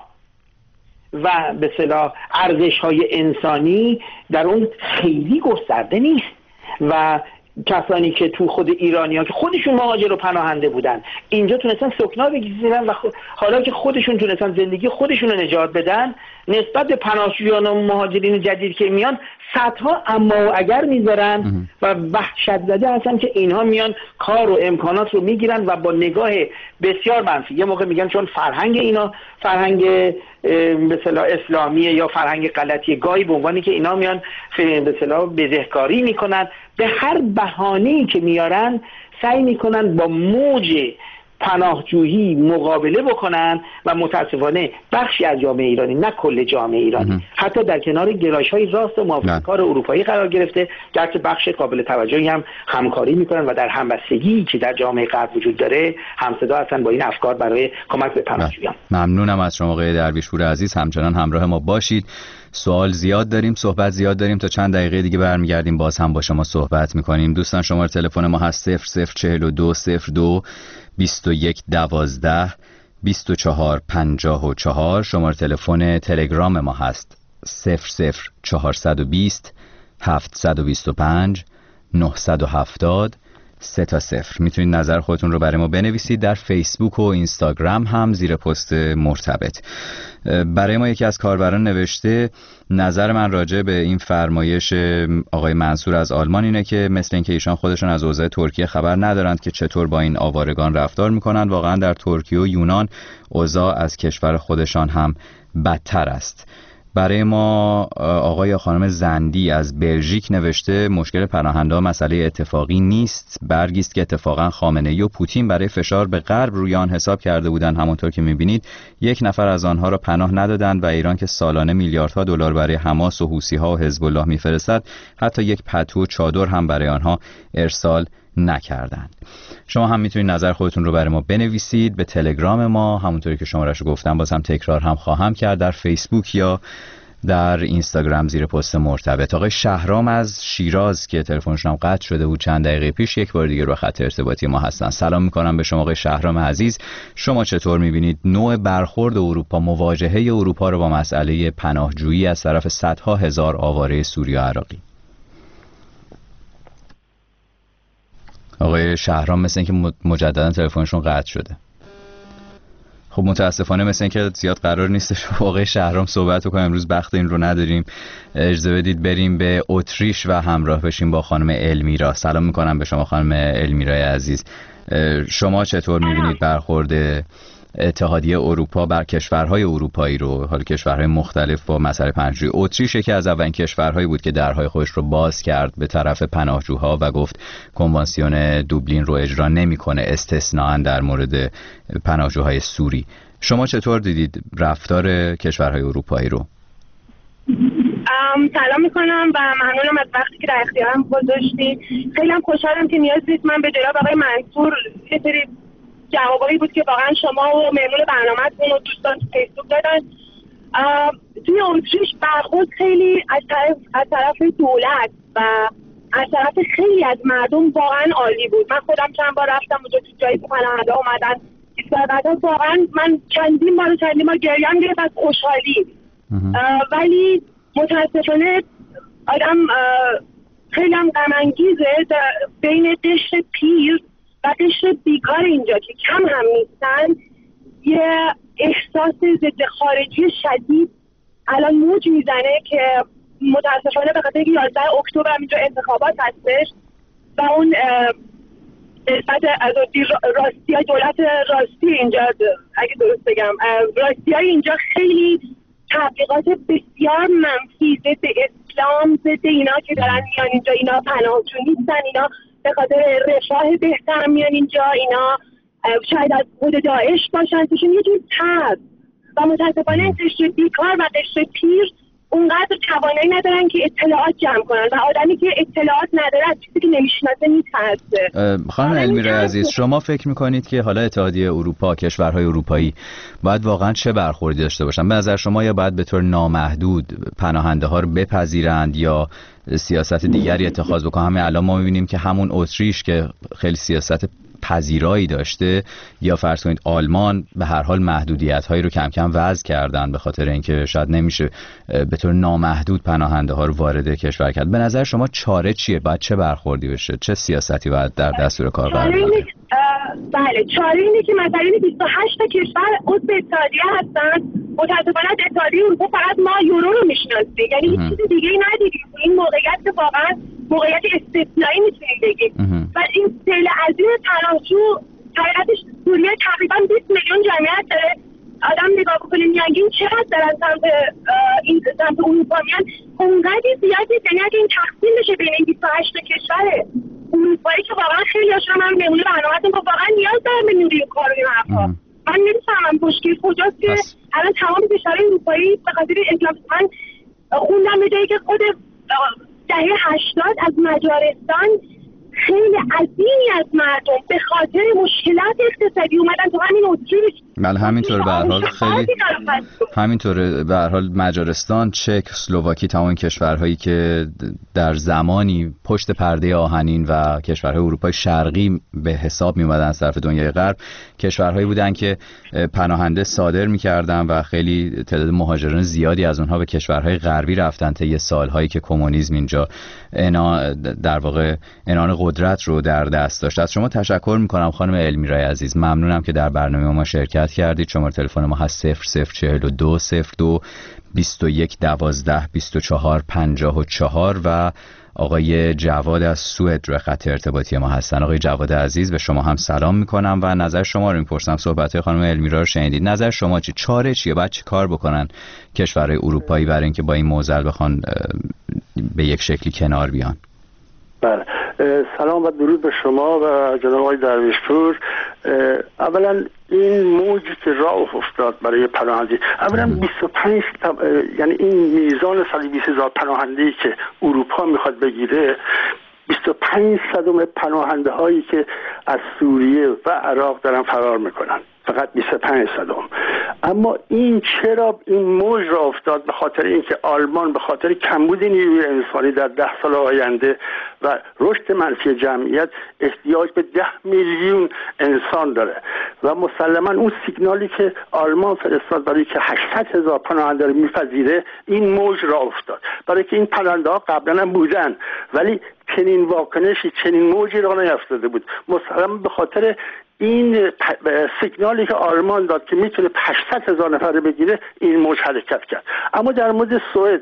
و به اصطلاح ارزش‌های انسانی در اون خیلی گسترده نیست و کسانی که تو خود ایرانی‌ها که خودشون مهاجر و پناهنده بودن اینجا تونستن سکنا بگیرن و حالا که خودشون تونستن زندگی خودشون رو نجات بدن، نسبت به پناهجویان و مهاجرین جدید که میان صدها اما و اگر میذارن و وحشت زده هستن که اینها میان کار و امکانات رو میگیرن و با نگاه بسیار منفی. یه موقع میگن چون فرهنگ اینا فرهنگ مثلا اسلامیه یا فرهنگ غلطیه، گاهی به عنوانی که اینا میان مثلا بزهکاری میکنن، به هر بهانه‌ای که میارن سعی میکنن با موج پناهجویی مقابله بکنن و متاسفانه بخشی از جامعه ایرانی، نه کل جامعه ایرانی، حتی در کنار گرایش‌های راست و موافقه‌کار اروپایی قرار گرفته، گرچه بخش قابل توجهی هم همکاری میکنن و در همبستگی که در جامعه غرب وجود داره همصدا هستن با این افکار برای کمک به پناهجویان. ممنونم از شما آقای درویشپور عزیز، همچنان همراه ما باشید. سوال زیاد داریم، صحبت زیاد داریم، تا چند دقیقه دیگه برمیگردیم باز هم با شما صحبت میکنیم. دوستان شماره تلفن ما هست 0042 02 21 12 24 54. شماره تلفن تلگرام ما هست 00420 725 970 3-0. میتونید نظر خودتون رو برای ما بنویسید در فیسبوک و اینستاگرام هم زیر پست مرتبط. برای ما یکی از کاربران نوشته نظر من راجع به این فرمایش آقای منصور از آلمان اینه که مثل اینکه ایشان خودشون از اوضاع ترکیه خبر ندارند که چطور با این آوارگان رفتار میکنند. واقعا در ترکیه و یونان اوضاع از کشور خودشان هم بدتر است. برای ما آقای یا خانم زندی از بلژیک نوشته مشکل پناهنده‌ها مسئله اتفاقی نیست، برگی است که اتفاقا خامنه‌ای و پوتین برای فشار به غرب روی آن حساب کرده بودند. همونطور که می‌بینید یک نفر از آنها را پناه ندادند و ایران که سالانه میلیاردها دلار برای حماس و حوثی‌ها و حزب الله می‌فرستد حتی یک پتو و چادر هم برای آنها ارسال نکردند. شما هم میتونید نظر خودتون رو برای ما بنویسید به تلگرام ما، همونطوری که شماره‌اش رو گفتم باز هم تکرار هم خواهم کرد، در فیسبوک یا در اینستاگرام زیر پست مرتبط. آقای شهرام از شیراز که تلفنشون هم قطع شده بود چند دقیقه پیش یک بار دیگه رو خط ارتباطی ما هستن. سلام میکنم به شما آقای شهرام عزیز. شما چطور میبینید نوع برخورد اروپا، مواجهه اروپا رو با مسئله پناهجویی از طرف صدها هزار آواره سوری و عراقی؟ آقای شهرام مثل اینکه مجددا تلفنشون قطع شده. خب متاسفانه مثل اینکه زیاد قرار نیستش با آقای شهرام صحبت کنیم، امروز وقت این رو نداریم. اجازه بدید بریم به اتریش و همراه بشیم با خانم المیرا. سلام میکنم به شما خانم المیرای عزیز. شما چطور میبینید برخورد اتحادیه اروپا بر کشورهای اروپایی رو، حالا کشورهای مختلف با مسئله پناهجویی؟ اتریش یکی از اولین کشورهایی بود که درهای خودش رو باز کرد به طرف پناهجوها و گفت کنوانسیون دوبلین رو اجرا نمیکنه استثناءً در مورد پناهجوهای سوری. شما چطور دیدید رفتار کشورهای اروپایی رو؟ سلام میکنم و ممنونم از وقتی که در اختیارم گذاشتید. خیلی هم خوشحالم که نیاز نیست من به جناب آقای منصور یه سری جوابایی بود که واقعا شما و مهمون برنامه‌تون و دوستان تو فیسبوک دادن. توی اتریش برخورد خیلی از طرف دولت و از طرف خیلی از مردم واقعا عالی بود. من خودم چند بار رفتم اونجا تو جایی که پناهنده‌ها اومدن بعدا واقعا من چندین بار گریم گرفت از خوشحالی. ولی متاسفانه آدم خیلی هم غم‌انگیزه بین دشت پیر و قشر بیکار اینجا که کم هم نیستن یه احساس ضد خارجی شدید الان موج میزنه که متاسفانه به خاطر 11 اکتبر هم اینجا انتخابات هستش و اون نسبت راستی های دولت راستی اینجا، اگه درست بگم راستی های اینجا خیلی تبلیغات بسیار منفی ضد اسلام، ضد اینا که دارن میان اینجا، اینا پناهجو نیستن، اینا به خاطر رفاه بهتر میان اینجا، اینا شاید از خود داعش باشن، توشون یه جور ترس و متاسفانه قشر بیکار و قشر پیر اونقدر توانایی ندارن که اطلاعات جمع کنن و آدمی که اطلاعات نداره از چیزی که نمیشناسه میترسه. خانم المیرا عزیز، شما فکر میکنید که حالا اتحادیه اروپا، کشورهای اروپایی باید واقعا چه برخوردی داشته باشن؟ به نظر شما یا باید به طور نامحدود پناهنده ها رو بپذیرند یا سیاست دیگری اتخاذ بکنن؟ همین الان ما میبینیم که همون اتریش که خیلی سیاست پذیرایی داشته یا فرض کنید آلمان به هر حال محدودیت هایی رو کم کم وضع کردن به خاطر اینکه شاید نمیشه به طور نامحدود پناهنده ها رو وارد کشور کرد. به نظر شما چاره چیه؟ باید چه برخوردی بشه؟ چه سیاستی باید در دستور کار قرار بگیره؟ بله، چاره اینه که مثلا 28 تا کشور عضو اتحادیه هستن. متاسفانه از اتحادیه اروپا فقط ما یورو رو میشناسیم، یعنی هیچ چیز دیگه‌ای ندیدیم. این موقعیت که واقعا موقعیت استثنایی میتونیم بگیم. و این سیل عظیم پناهجو حقیقتش سوریه تقریبا 20 میلیون جمعیت داره. آدم نگاه بکنیم میانگین چقدر دارن سمت اروپا میان، اونقدر زیاد نیست. یعنی اگه این تقسیم بشه بین این 28 کشور اروپایی که واقعا خیلی هاشون هم نمونه برنامه‌تون که واقعا نیاز دارن به نیروی کار و این حرفا. من نمی‌فهمم مشکل کجاست که الان تمام کشورهای اروپایی به خاطر اسلام، من خوندم به جایی که خود دهه 80 از مجارستان خیلی عظیمی از مردم به خاطر مشکلات اقتصادی اومدن تو همین اتریش بله همینطور به هر حال خیلی همینطوره به هر حال مجارستان، چک، اسلواکی، تمام کشورهایی که در زمانی پشت پرده آهنین و کشورهای اروپای شرقی به حساب می اومدن از طرف دنیای غرب، کشورهایی بودن که پناهنده صادر می‌کردن و خیلی تعداد مهاجران زیادی از اونها به کشورهای غربی رفتن طی سالهایی که کمونیسم اینجا در واقع عنان قدرت رو در دست داشت. از شما تشکر می‌کنم خانم المیرای عزیز، ممنونم که در برنامه ما شرکت کردید. شماره تلفن ما هست 0042 02 21 12 24 54 و آقای جواد از سوئد روی خط ارتباطی ما هستن. آقای جواد عزیز به شما هم سلام میکنم و نظر شما رو میپرسم. صحبت خانم المیرا رو شنیدید، نظر شما چاره چیه؟ باید چه کار بکنن کشورهای اروپایی برای اینکه با این معضل بخوان به یک شکلی کنار بیان؟ بله، سلام و درود به شما و جناب آقای درویشپور. اولا این موجی که راه افتاد برای پناهندگی، اولا 25 یعنی این میزان 120,000 پناهنده‌ای که اروپا میخواد بگیره، 25% پناهنده هایی که از سوریه و عراق دارن فرار میکنن، فقط 25%. اما این چرا این موج را افتاد؟ به خاطر اینکه آلمان به خاطر کمبود نیروی انسانی در 10 سال آینده و رشد منفی جمعیت احتیاج به 10 میلیون انسان داره و مسلما اون سیگنالی که آلمان فرستاد برای که 800,000 پناهنده رو میپذیره، این موج را افتاد. برای که این پناهنده ها قبلا هم بودن ولی چنین واکنشی، چنین موجی را نیفتاده بود. مسلما به خاطر این سیگنالی که آلمان داد که میتونه 800,000 نفر بگیره، این موج حرکت کرد. اما در مورد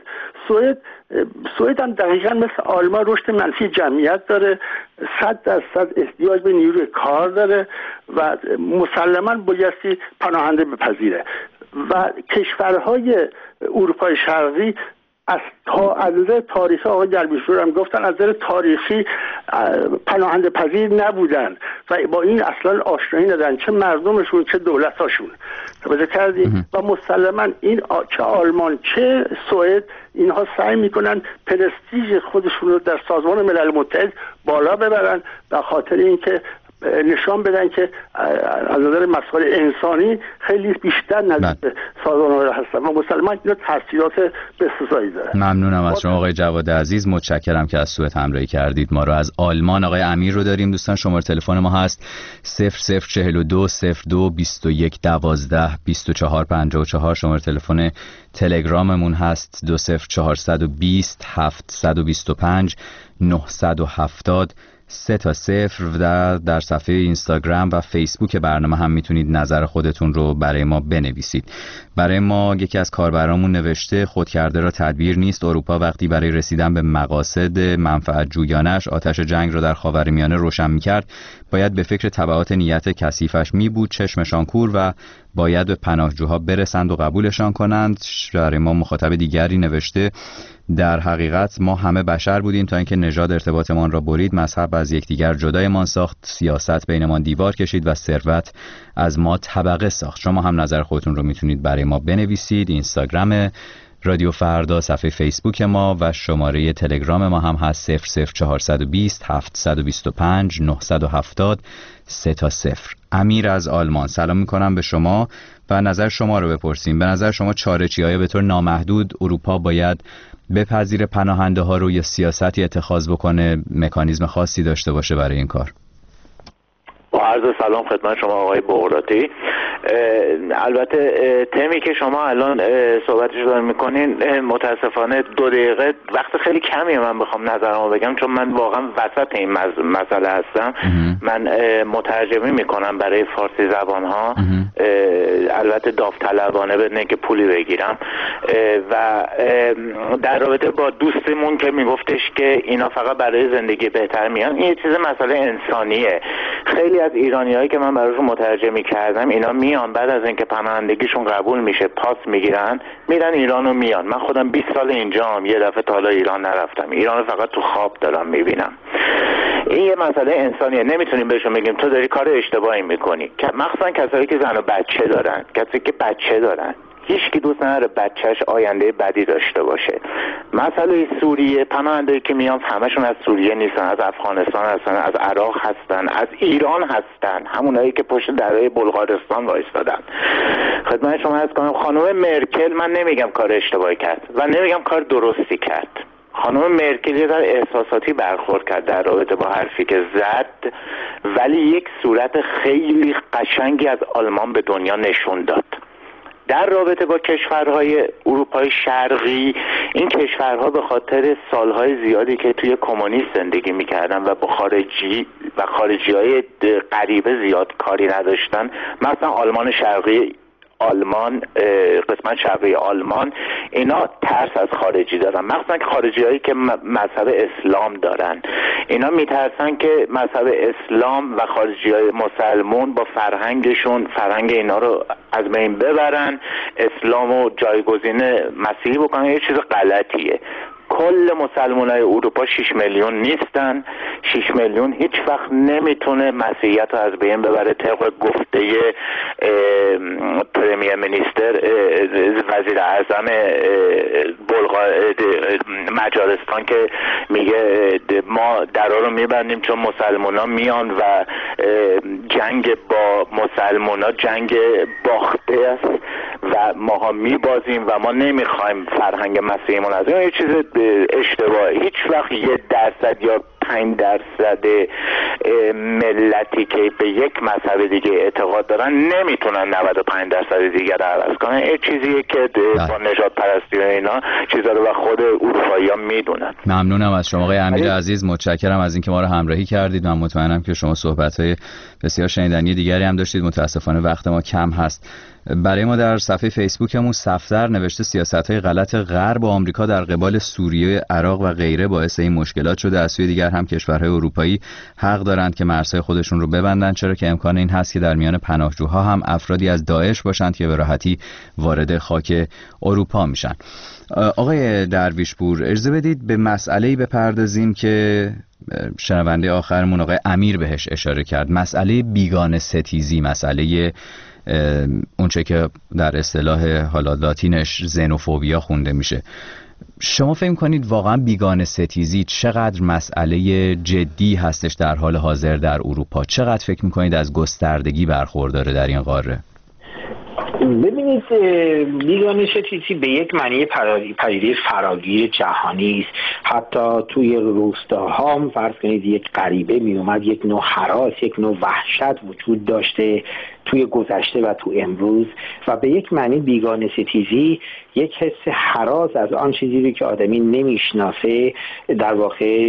سوئد هم دقیقا مثل آلمان رشد منفی جمعیت داره، 100% احتیاج به نیروی کار داره و مسلما بایستی پناهنده بپذیره و کشورهای اروپای شرقی از نظر تاریخی، آقای درویشپور هم گفتن، از نظر تاریخی پناهنده پذیر نبودن و با این اصلا آشنایی ندارن، چه مردمشون چه دولتاشون. توجه کردی؟ و مسلما این چه آلمان چه سوئد اینها سعی میکنن پرستیژ خودشون رو در سازمان ملل متحد بالا ببرن به خاطر اینکه نشان بدن که از نظر مسائل انسانی خیلی بیشتر نزدیک سازمان ملل هستن و مسلما اینا تاثیرات بسزایی داره. ممنونم از شما آقای جواد عزیز، متشکرم که از سوئد همراهی کردید. ما رو از آلمان آقای امیر رو داریم. دوستان شماره تلفن ما هست 0042 02 21 12 24 54. شماره تلفن تلگراممون هست 20420 725 970 3-0 و در صفحه اینستاگرام و فیسبوک برنامه هم میتونید نظر خودتون رو برای ما بنویسید. برای ما یکی از کاربرامون نوشته خودکرده را تدبیر نیست. اروپا وقتی برای رسیدن به مقاصد منفعت جویانش آتش جنگ را در خاورمیانه روشن میکرد، باید به فکر تبعات نیت کثیفش میبود. چشمشان کور و باید به پناهجوها برسند و قبولشان کنند. برای ما مخاطب دیگری نوشته در حقیقت ما همه بشر بودیم تا اینکه نژاد ارتباطمان را برید، مذهب از یکدیگر جدایمان ساخت، سیاست بینمان دیوار کشید و ثروت از ما طبقه ساخت. شما هم نظر خودتون رو میتونید برای ما بنویسید. اینستاگرام رادیو فردا، صفحه فیسبوک ما و شماره تلگرام ما هم هست 00420 725 970 3-0. امیر از آلمان، سلام میکنم به شما و نظر شما رو بپرسیم. به نظر شما چاره چی؟ آیا به طور نامحدود اروپا باید بپذیر پناهنده ها رو یا سیاستی اتخاذ بکنه، مکانیزم خاصی داشته باشه برای این کار؟ عرض سلام خدمت شما آقای بغراتی. البته تمی که شما الان صحبتش دارین میکنین متاسفانه 2 دقیقه وقت خیلی کمیه من بخوام نظرمو بگم، چون من واقعا وسط این مسئله هستم. من مترجمی میکنم برای فارسی زبان ها، البته داوطلبانه بدون که پولی بگیرم. و در رابطه با دوستمون که میگفتش که اینا فقط برای زندگی بهتر میان، این چیز مسئله انسانیه. خیلی از ایرانیایی که من براشون مترجمی کردم، اینا میان بعد از اینکه پناهندگیشون قبول میشه پاس میگیرن میرن ایرانو میان. من خودم 20 سال اینجام، یه دفعه تا حالا ایران نرفتم، ایرانو فقط تو خواب دارم میبینم. این یه مسئله انسانیه، نمیتونیم بهشون بگیم تو داری کار اشتباهی میکنی. مخصوصا کسایی که زن و بچه دارن، کسایی که بچه دارن، هیچ کی دوست نداره بچهش آینده بدی داشته باشه. مسئله سوریه، پناهندهایی که میان همشون از سوریه نیستن، از افغانستان هستن، از عراق هستن، از ایران هستن، همونایی که پشت درهای بلغارستان وایستادن. خدمت شما عرض کنم خانم مرکل، من نمیگم کار اشتباهی کرد و نمیگم کار درستی کرد. خانم مرکل یه ذره احساساتی برخورد کرد در رابطه با حرفی که زد، ولی یک صورت خیلی قشنگی از آلمان به دنیا نشون داد. در رابطه با کشورهای اروپای شرقی، این کشورها به خاطر سالهای زیادی که توی کمونیست زندگی میکردن و با خارجی‌های غریبه زیاد کاری نداشتن، مثلا آلمان شرقی، قسمت شرقی آلمان، اینا ترس از خارجی دارن، مخصوصا که خارجی هایی که مذهب اسلام دارن، اینا میترسن که مذهب اسلام و خارجی های مسلمون با فرهنگ اینا رو از بین ببرن، اسلامو جایگزین مسیحی بکنن. یه چیز غلطیه. کل مسلمانای اروپا 6 میلیون نیستن. 6 میلیون هیچ وقت نمیتونه مسیحیت رو از بین ببره، طبق گفته پرمیر منیستر، وزیر اعظم مجارستان، که میگه ما درا رو میبندیم چون مسلمونا میان و جنگ با مسلمونا جنگ باخته است و ماها میبازیم و ما نمیخوایم فرهنگ مسیحیمون از این. یه چیز اشتباهی. هیچ وقت 1% یا 5% ملتی که به یک مذهب دیگه اعتقاد دارن نمیتونن 95% دیگر رو عوض کنن. این چیزیه که با نژاد پرستی و اینا چیزا رو و خود اروپایی‌ها میدونن. ممنونم از شما آقای امیر عزیز، متشکرم از اینکه ما رو همراهی کردید. من مطمئنم که شما صحبت‌های بسیار شنیدنی دیگری هم داشتید. متاسفانه وقت ما کم هست. برای ما در صفحه فیسبوکمون صفدر نوشته سیاست‌های غلط غرب و آمریکا در قبال سوریه، عراق و غیره باعث این مشکلات شده. از سوی دیگر هم کشورهای اروپایی حق دارند که مرزهای خودشون رو ببندن، چرا که امکان این هست که در میان پناهجوها هم افرادی از داعش باشند که به راحتی وارد خاک اروپا میشن. آقای درویشپور، اجازه بدید به مسئله‌ای بپردازیم که شنونده آخرمون آقای امیر بهش اشاره کرد، مسئله بیگانه ستیزی، مسئله اونچه که در اصطلاح حالا لاتینش زنوفوبیا خونده میشه. شما فکر کنید واقعا بیگانه ستیزی چقدر مسئله جدی هستش در حال حاضر در اروپا؟ چقدر فکر میکنید از گستردگی برخورداره در این قاره؟ ببینید، بیگانه ستیزی به یک معنی پدیده فراگیر جهانی است. حتی توی روستاها هم فرض کنید یک غریبه می اومد، یک نوع هراس، یک نوع وحشت وجود داشته توی گذشته و تو امروز، و به یک معنی بیگانه ستیزی یک حس هراس از آن چیزی که آدمی نمیشناسه در واقع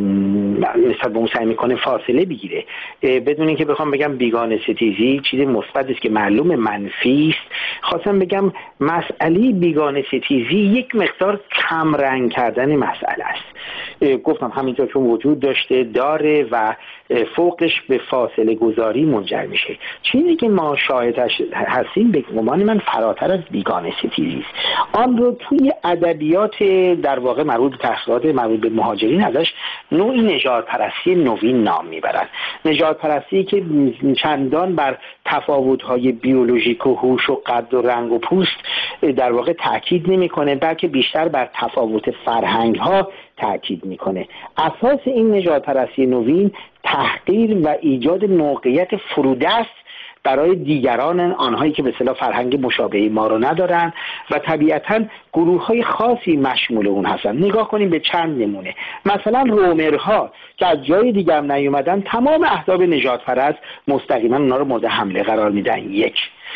نسبت به اون سعی میکنه فاصله بگیره. بدون اینکه بخوام بگم بیگانه ستیزی چیز مثبتی است که معلوم منفی است، خواستم بگم مسئله بیگانه ستیزی یک مقدار کم رنگ کردن مسئله است. گفتم همینطور چون وجود داره و فوقش به فاصله گذاری منجر میشه. چیزی که ما شاهدش هستیم به گمان من فراتر از بیگانه ستیزی است. آن رو توی ادبیات در واقع مربوط به تحصیلات مربوط به مهاجرین ازش نوعی نژادپرستی نوین نام میبرند. نژادپرستی که چندان بر تفاوت‌های بیولوژیک و هوش و قد و رنگ و پوست در واقع تاکید نمی‌کنه، بلکه بیشتر بر تفاوت فرهنگ‌ها تاکید می‌کنه. اساس این نژادپرستی نوین تحقیر و ایجاد موقعیت فرودست برای دیگران، آنهایی که به اصطلاح فرهنگ مشابه ما رو ندارن و طبیعتاً گروه‌های خاصی مشمول اون هستن. نگاه کنیم به چند نمونه. مثلا رومرها که از جای دیگه هم نیومدن، تمام احزاب نژادپرست مستقیما اونا رو مورد حمله قرار میدن. یک.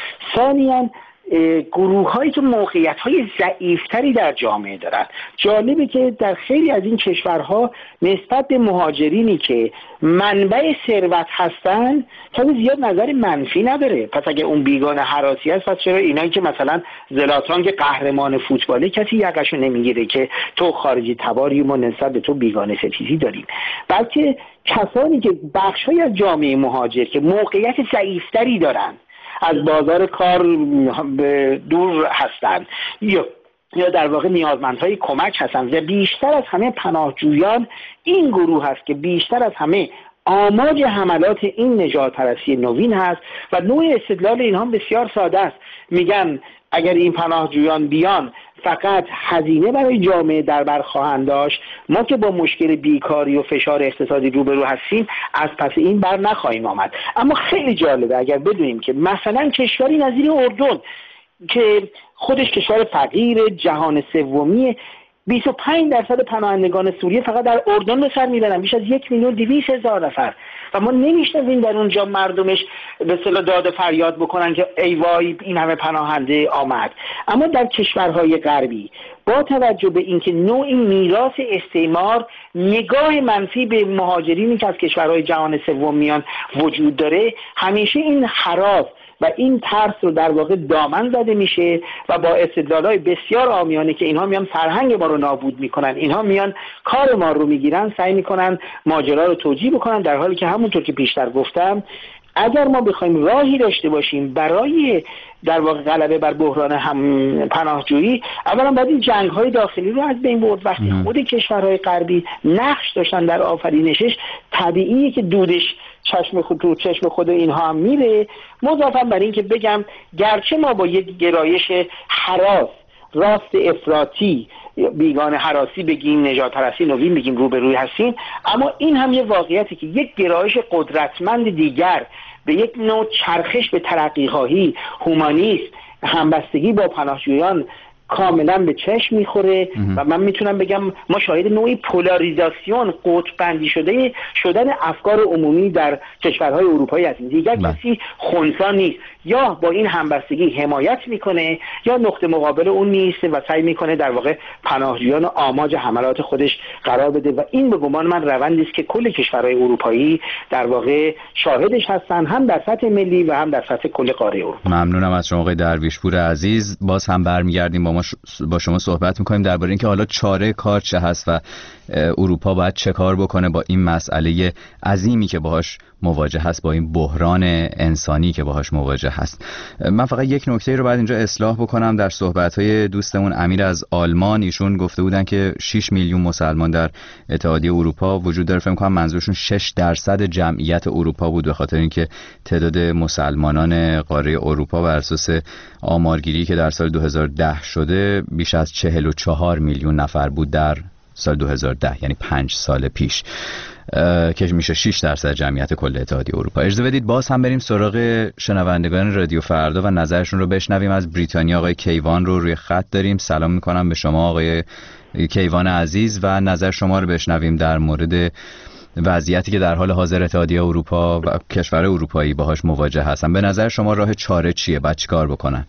ثانیاً گروه هایی که موقعیت های ضعیفتری در جامعه دارند. جالبه که در خیلی از این کشورها نسبت به مهاجرینی که منبع ثروت هستن کمی زیاد نظر منفی نداره. پس اگه اون بیگانه هراسی است، پس چرا اینایی که مثلا زلاتان که قهرمان فوتباله کسی یقشو نمیگیره که تو خارجی تباری ما نسبت به تو بیگانه ستیزی داریم؟ بلکه کسانی که بخش‌های از جامعه مهاجر که موقعیت ضعیفتری دارن، از بازار کار دور هستند یا در واقع نیازمندهای کمک هستند، و بیشتر از همه پناهجویان این گروه هست که بیشتر از همه آماج حملات این نژادپرستی نوین هست. و نوع استدلال اینها بسیار ساده است. میگن اگر این پناهجویان بیان فقط هزینه برای جامعه در بر خواهند داشت، ما که با مشکل بیکاری و فشار اقتصادی روبرو هستیم از پس این بر نخواهیم آمد. اما خیلی جالبه اگر بدونیم که مثلا کشوری نظیر اردن که خودش کشور فقیر جهان سومی، 25% پناهندگان سوریه فقط در اردن به سر میبرن، بیش از 1,200,000 نفر، و ما نمیشنویم در اونجا مردمش به اصطلاح داد فریاد بکنن که ای وای این همه پناهنده آمد. اما در کشورهای غربی با توجه به اینکه نوعی میراث استعمار، نگاه منفی به مهاجرینی که از کشورهای جهان سوم میان وجود داره، همیشه این هراس و این ترس رو در واقع دامن زده میشه و با استدلالای بسیار عامیانه که اینها میان فرهنگ ما رو نابود میکنن، اینها میان کار ما رو میگیرن، سعی میکنن ماجرا رو توجیه بکنن، در حالی که همونطور که پیشتر گفتم اگر ما بخوایم راهی داشته باشیم برای در واقع غلبه بر بحران هم پناهجویی، اولا باید این جنگ‌های داخلی رو از بین برد. وقتی خود کشورهای غربی نقش داشتن در آفرینشش، طبیعیه که دودش چشم خود اینها هم میره. مضافاً بر این که بگم گرچه ما با یک گرایش هراس، راست افراطی، بیگانه هراسی بگیم، نژاد پرستی نوین بگیم، روبروی هستیم، اما این هم یه واقعیتی که یک گرایش قدرتمند دیگر به یک نوع چرخش به ترقی‌خواهی، هومانیسم، همبستگی با پناهجویان کاملا به چشم میخوره و من میتونم بگم ما شاهد نوعی پولاریزاسیون، قطب‌بندی شدن افکار عمومی در کشورهای اروپایی هستیم. دیگر کسی خنثی نیست، یا با این همبستگی حمایت میکنه یا نقطه مقابل اون نیست و سعی میکنه در واقع پناهجویان آماج حملات خودش قرار بده و این به گمان من روندی است که کل کشورهای اروپایی در واقع شاهدش هستن، هم در سطح ملی و هم در سطح کل قاره اروپا. ممنونم از شما آقای درویشپور عزیز. باز هم برمیگردیم با شما صحبت میکنیم درباره اینکه حالا چاره کار چه هست و اروپا باید چه کار بکنه با این مسئله عظیمی که باهاش مواجه هست، با این بحران انسانی که باهاش مواجه هست. من فقط یک نکته رو باید اینجا اصلاح بکنم. در صحبت‌های دوستمون امیر از آلمان، ایشون گفته بودن که 6 میلیون مسلمان در اتحادیه اروپا وجود داره. فکر کنم منظورشون 6% جمعیت اروپا بود، به خاطر اینکه تعداد مسلمانان قاره اروپا بر اساس آمارگیری که در سال 2010 شده بیش از 44 میلیون نفر بود در سال 2010، یعنی 5 سال پیش، که میشه 6% جمعیت کل اتحادیه اروپا. اجازه بدید باز هم بریم سراغ شنوندگان رادیو فردا و نظرشون رو بشنویم. از بریتانیا آقای کیوان رو روی خط داریم. سلام میکنم به شما آقای کیوان عزیز و نظر شما رو بشنویم در مورد وضعیتی که در حال حاضر اتحادیه اروپا و کشور اروپایی باهاش مواجه هستن. به نظر شما راه چاره چیه؟ باید چیکار بکنن؟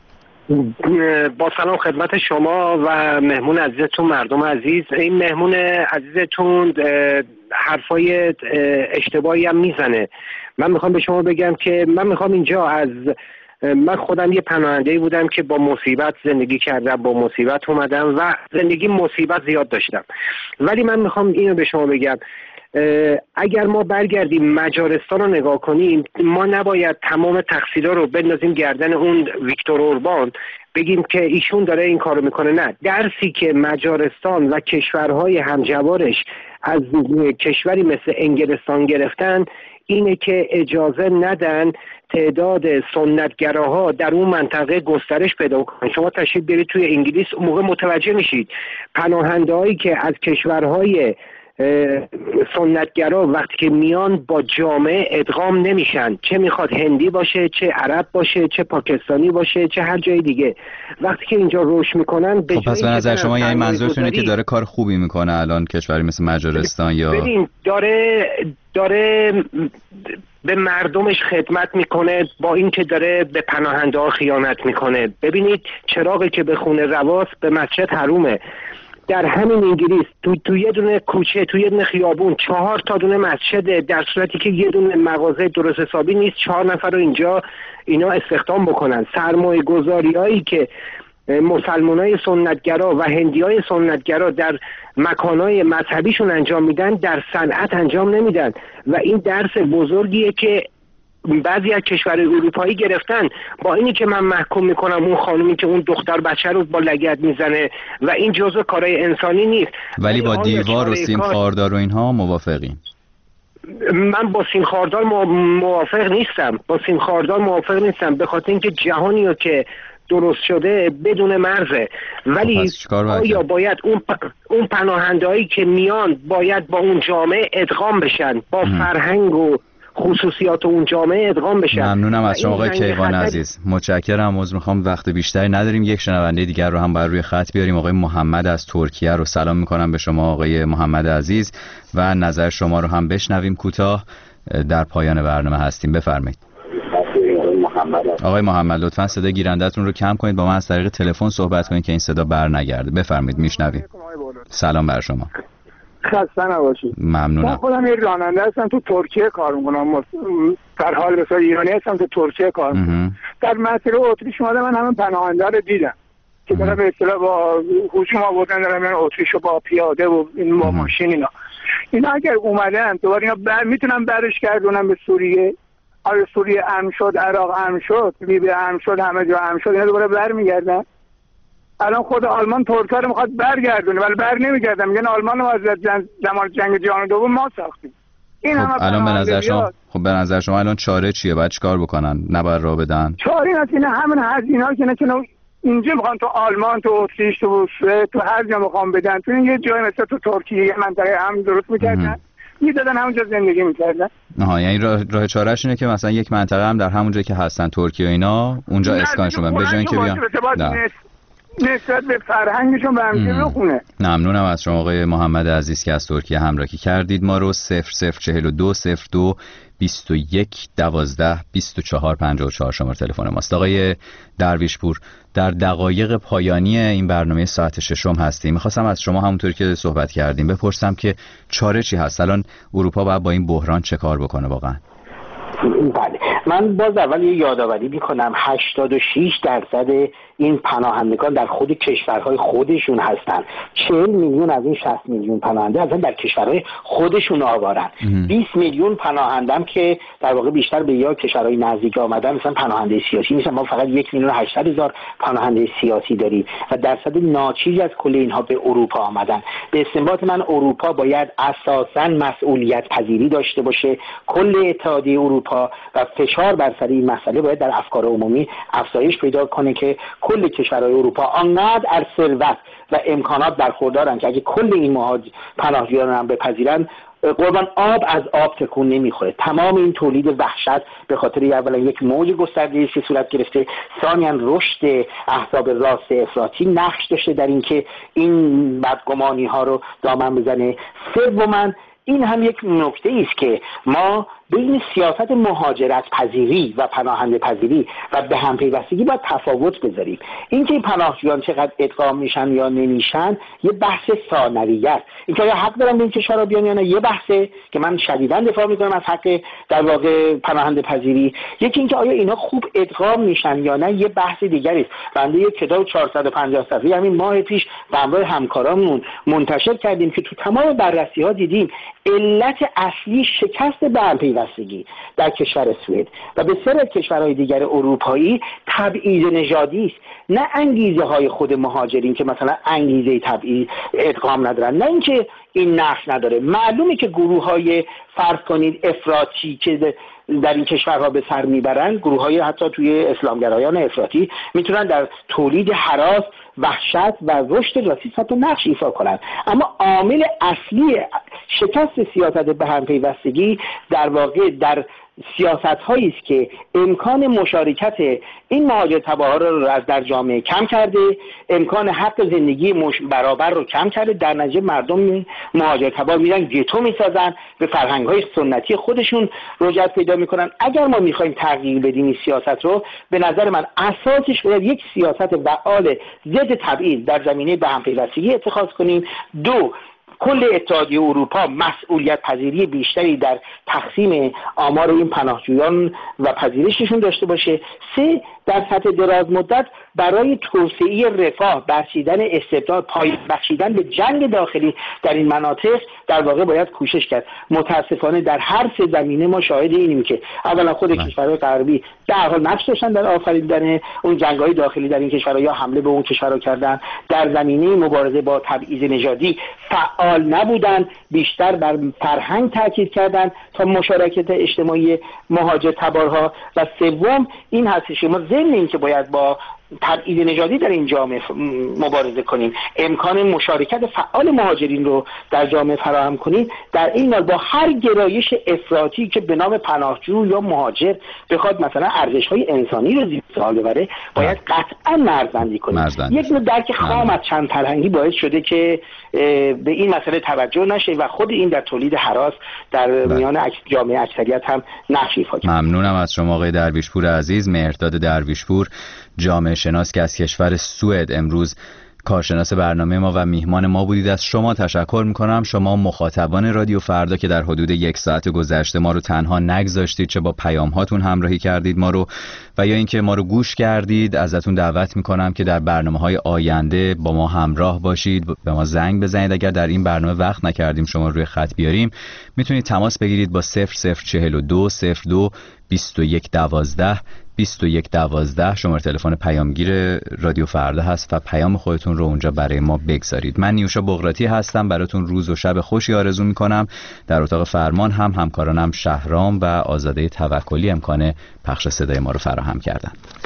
با سلام خدمت شما و مهمون عزیزتون، مردم عزیز. این مهمون عزیزتون حرفای اشتباهی هم میزنه. من میخوام به شما بگم که من میخوام اینجا من خودم یه پناهنده‌ای بودم که با مصیبت زندگی کردم، با مصیبت اومدم و زندگی مصیبت زیاد داشتم، ولی من میخوام اینو به شما بگم اگر ما برگردیم مجارستان رو نگاه کنیم، ما نباید تمام تقصیرها رو بندازیم گردن اون ویکتور اوربان، بگیم که ایشون داره این کارو میکنه. نه، درسی که مجارستان و کشورهای همجوارش از کشوری مثل انگلستان گرفتن اینه که اجازه ندن تعداد سنتگراها در اون منطقه گسترش پیدا کنن. شما تشریف برید توی انگلیس، اون موقع متوجه میشید پناهنده‌هایی که از کشورهای سنتگرا وقتی که میان با جامعه ادغام نمیشن، چه میخواد هندی باشه، چه عرب باشه، چه پاکستانی باشه، چه هر جای دیگه، وقتی که اینجا روش میکنن خب پس به نظر شما یعنی منظورتونه که داره کار خوبی میکنه الان کشوری مثل مجارستان؟ یا ببین داره به مردمش خدمت میکنه با اینکه داره به پناهنده ها خیانت میکنه. ببینید چراغی که به خونه رواست به مسجد حرومه. در همین انگلیس تو یه دونه کوچه، تو یه دونه خیابون 4 تا دونه مسجده، در صورتی که یه دونه مغازه درست حسابی نیست. 4 نفر رو اینجا اینا استخدام بکنن. سرمایه گذاریایی که مسلمانای سنتگرا و هندیای سنتگرا در مکانهای مذهبیشون انجام میدن، در صنعت انجام نمیدن و این درس بزرگیه که بعضی از کشورهای اروپایی گرفتن. با اینی که من محکوم میکنم اون خانومی که اون دختر بچه رو با لگد میزنه و این جزء کارهای انسانی نیست، ولی با دیوار و سیم خاردار و اینها موافقین؟ من با سیم خاردار موافق نیستم. به خاطر اینکه جهانی رو که درست شده بدون مرزه، ولی آیا باید اون پناهندهایی که میان باید با اون جامعه ادغام بشن، با فرهنگ و خصوصیات اون جامعه ادغام بشن؟ ممنونم از شما آقای کیوان عزیز، متشکرم. عذر میخوام وقت بیشتری نداریم، یک شنونده دیگر رو هم باید روی خط بیاریم. آقای محمد از ترکیه رو سلام میکنم به شما آقای محمد عزیز و نظر شما رو هم بشنویم کوتاه. در پایان برنامه هستیم، بفرمایید. آقای محمد لطفاً صدای گیرنده‌تون رو کم کنید، با من از طریق تلفن صحبت کنید که این صدا بر نگرده. بفرمایید، میشنویم. سلام بر شما. خسته نباشید. ممنونم. من خودم یک راننده هستم، تو ترکیه کار میکنم. در حال بسیار ایرانی هستم، تو ترکیه کار میکنم. در مسیر اتریش اومدم، من همه پناهنده رو دیدم که دارن به اصطلاح با هجوم آوردن، دارن میرن اتریش رو با پیاده و این با ماشین اینا اگر اومدن دوباره اینا میتونن برش گردونن به سوریه. آره سوریه امن شد، عراق امن شد، لیبی امن شد، همه جا امن شد، اینا دوباره برمیگردن. الان خود آلمان ترکا رو میخواد برگردونه ولی بر نمیگردن، میگن آلمان رو از زمان جنگ جهانی دوم ما ساختیم. این خب الان به نظر شما الان چاره چیه؟ باید چیکار بکنن؟ نباید راه بدن؟ چاره این است که همین هزینه‌ها که نکنه اینجا میخوان تو آلمان، تو اتریش، تو سوئد، تو هر جا میخوان بدن، تو این یه جای مثل تو ترکیه منطقه امن درست میکردن، میدادن همونجا زندگی میکردن. یعنی راه چارهش اینه که مثلا یک منطقه هم در همون جایی که هستن ترکیه و اینا اونجا اسکانشون بدن، به جای اینکه بیان نسبت به فرهنگشون به همچه بخونه. ممنونم از شما آقای محمد عزیز که از ترکیه همراهی کردید ما رو. 0042 02 21 12 24 54 شماره تلفن ماست. آقای درویشپور، در دقایق پایانی این برنامه ساعت ششم هستیم. میخواستم از شما همونطوری که صحبت کردیم بپرسم که چاره چی هست؟ الان اروپا باید با این بحران چه کار بکنه واقعا؟ بله، من باز اول یه یادآوری میکنم 86% این پناهندگان در خود کشورهای خودشون هستن. 40 میلیون از این 60 میلیون پناهنده اصلا در کشورهای خودشون آوارن. 20 میلیون پناهندم که در واقع بیشتر به یا کشورهای نزدیک آمدن، مثلا پناهنده سیاسی نیستن. ما فقط 1,800,000 پناهنده سیاسی داریم و درصد ناچیزی از کل اینها به اروپا آمدن. به استنباط من اروپا باید اساساً مسئولیت پذیری داشته باشه. کل اتحادیه اروپا و فشار بر سر این مسئله باید در افکار عمومی افزایش پیدا کنه که کل کشورهای اروپا آنقدر از ثروت و امکانات برخوردارن که اگه کل این پناهجویان هم بپذیرن قربان آب از آب تکون نمیخوره. تمام این تولید وحشت به خاطر اولا یک موج گسترده که صورت گرفته، ثانیاً رشد احزاب راست افراطی نقش داشته در اینکه این بدگمانی ها رو دامن بزنه. سوماً این هم یک نکته است که ما بین سیاست مهاجرت پذیری و پناهنده پذیری و به هم پیوستگی باید تفاوت بذاریم. اینکه این پناهجویان چقدر ادغام میشن یا نمیشن یه بحث ثانویه است. اینکه آیا حق دارن به این کشورها بیان یا نه یه بحثه که من شدیداً دفاع میکنم از حق در واقع پناهنده پذیری. یکی اینکه آیا اینا خوب ادغام میشن یا نه یه بحث دیگری است. بنده یک کتاب 450 صفحه‌ای همین ماه پیش به همراه همکارامون منتشر کردیم که تو تمام بررسی‌ها دیدیم علت اصلی شکست به هم پیوستگی در کشور سوئد و بسیاری از کشورهای دیگر اروپایی تبعیض نژادی است، نه انگیزه های خود مهاجرین که مثلا انگیزه تبعیض ادغام ندارن، نه اینکه این نقش نداره. معلومه که گروه های فرض کنید افراطی که در این کشورها به سر میبرن، گروه های حتی توی اسلامگرایان افراطی میتونن در تولید هراس، وحشت و رشد راسیسم حتی نقش ایفا کنن. اما عامل اصلی شکست سیاست به هم پیوستگی در واقع در سیاست هایی است که امکان مشارکت این مهاجر تبعها رو در جامعه کم کرده، امکان حق زندگی برابر رو کم کرده. در نتیجه مردم مهاجر تبع میرن گتو میسازن، به فرهنگ های سنتی خودشون رجوع پیدا میکنن. اگر ما میخوایم تغییر بدیم این سیاست رو، به نظر من اساسش باید یک سیاست فعال ضد تبعیض در زمینه به هم پیوستگی اتخاذ کنیم. دو، کل اتحادیه اروپا مسئولیت پذیری بیشتری در تقسیم آمار این پناهجویان و پذیرششون داشته باشه. سه، در سطح دراز مدت برای توسعه رفاه، بخشیدن استبداد، پایان بخشیدن به جنگ داخلی در این مناطق در واقع باید کوشش کرد. متاسفانه در هر سه زمینه ما شاهد اینیم که اولا خود کشورهای غربی در حال نقش داشتن در آفریدن اون جنگ‌های داخلی در این کشورها یا حمله به اون کشورها کردن. در زمینه مبارزه با تبعیض نژادی فعال نبودن، بیشتر بر فرهنگ تاکید کردن تا مشارکت اجتماعی مهاجر تبارها. و سوم این هستش که ما ضمن این که باید با تبعید نژادی در این جامعه مبارزه کنیم، امکان مشارکت فعال مهاجرین رو در جامعه فراهم کنیم، در این حال با هر گرایش افراطی که به نام پناهجو یا مهاجر بخواد مثلا ارزش‌های انسانی رو زیر سوال ببره، باید قطعا مرزبندی کنیم. یک نوع درک خام از چند فرهنگی باعث شده که به این مسئله توجه نشه و خود این در تولید هراس در میان جامعه اکثریت هم نقش ایفا کرده. ممنونم از شما آقای درویشپور عزیز. مهرداد درویشپور، جامعه شناس که از کشور سوئد امروز کارشناس برنامه ما و میهمان ما بودید. از شما تشکر میکنم. شما مخاطبان رادیو فردا که در حدود 1 ساعت گذشته ما رو تنها نگذاشتید، چه با پیام هاتون همراهی کردید ما رو و یا اینکه ما رو گوش کردید، ازتون دعوت میکنم که در برنامه‌های آینده با ما همراه باشید، به ما زنگ بزنید. اگر در این برنامه وقت نکردیم شما روی خط بیاریم، میتونید تماس بگیرید با 0042 02 2112 2112 شماره تلفن پیامگیر رادیو فردا هست و پیام خودتون رو اونجا برای ما بگذارید. من نیوشا بغراتی هستم، براتون روز و شب خوشی آرزو میکنم. در اتاق فرمان هم همکارانم شهرام و آزاده توکلی امکان پخش صدای ما رو فراهم کردن.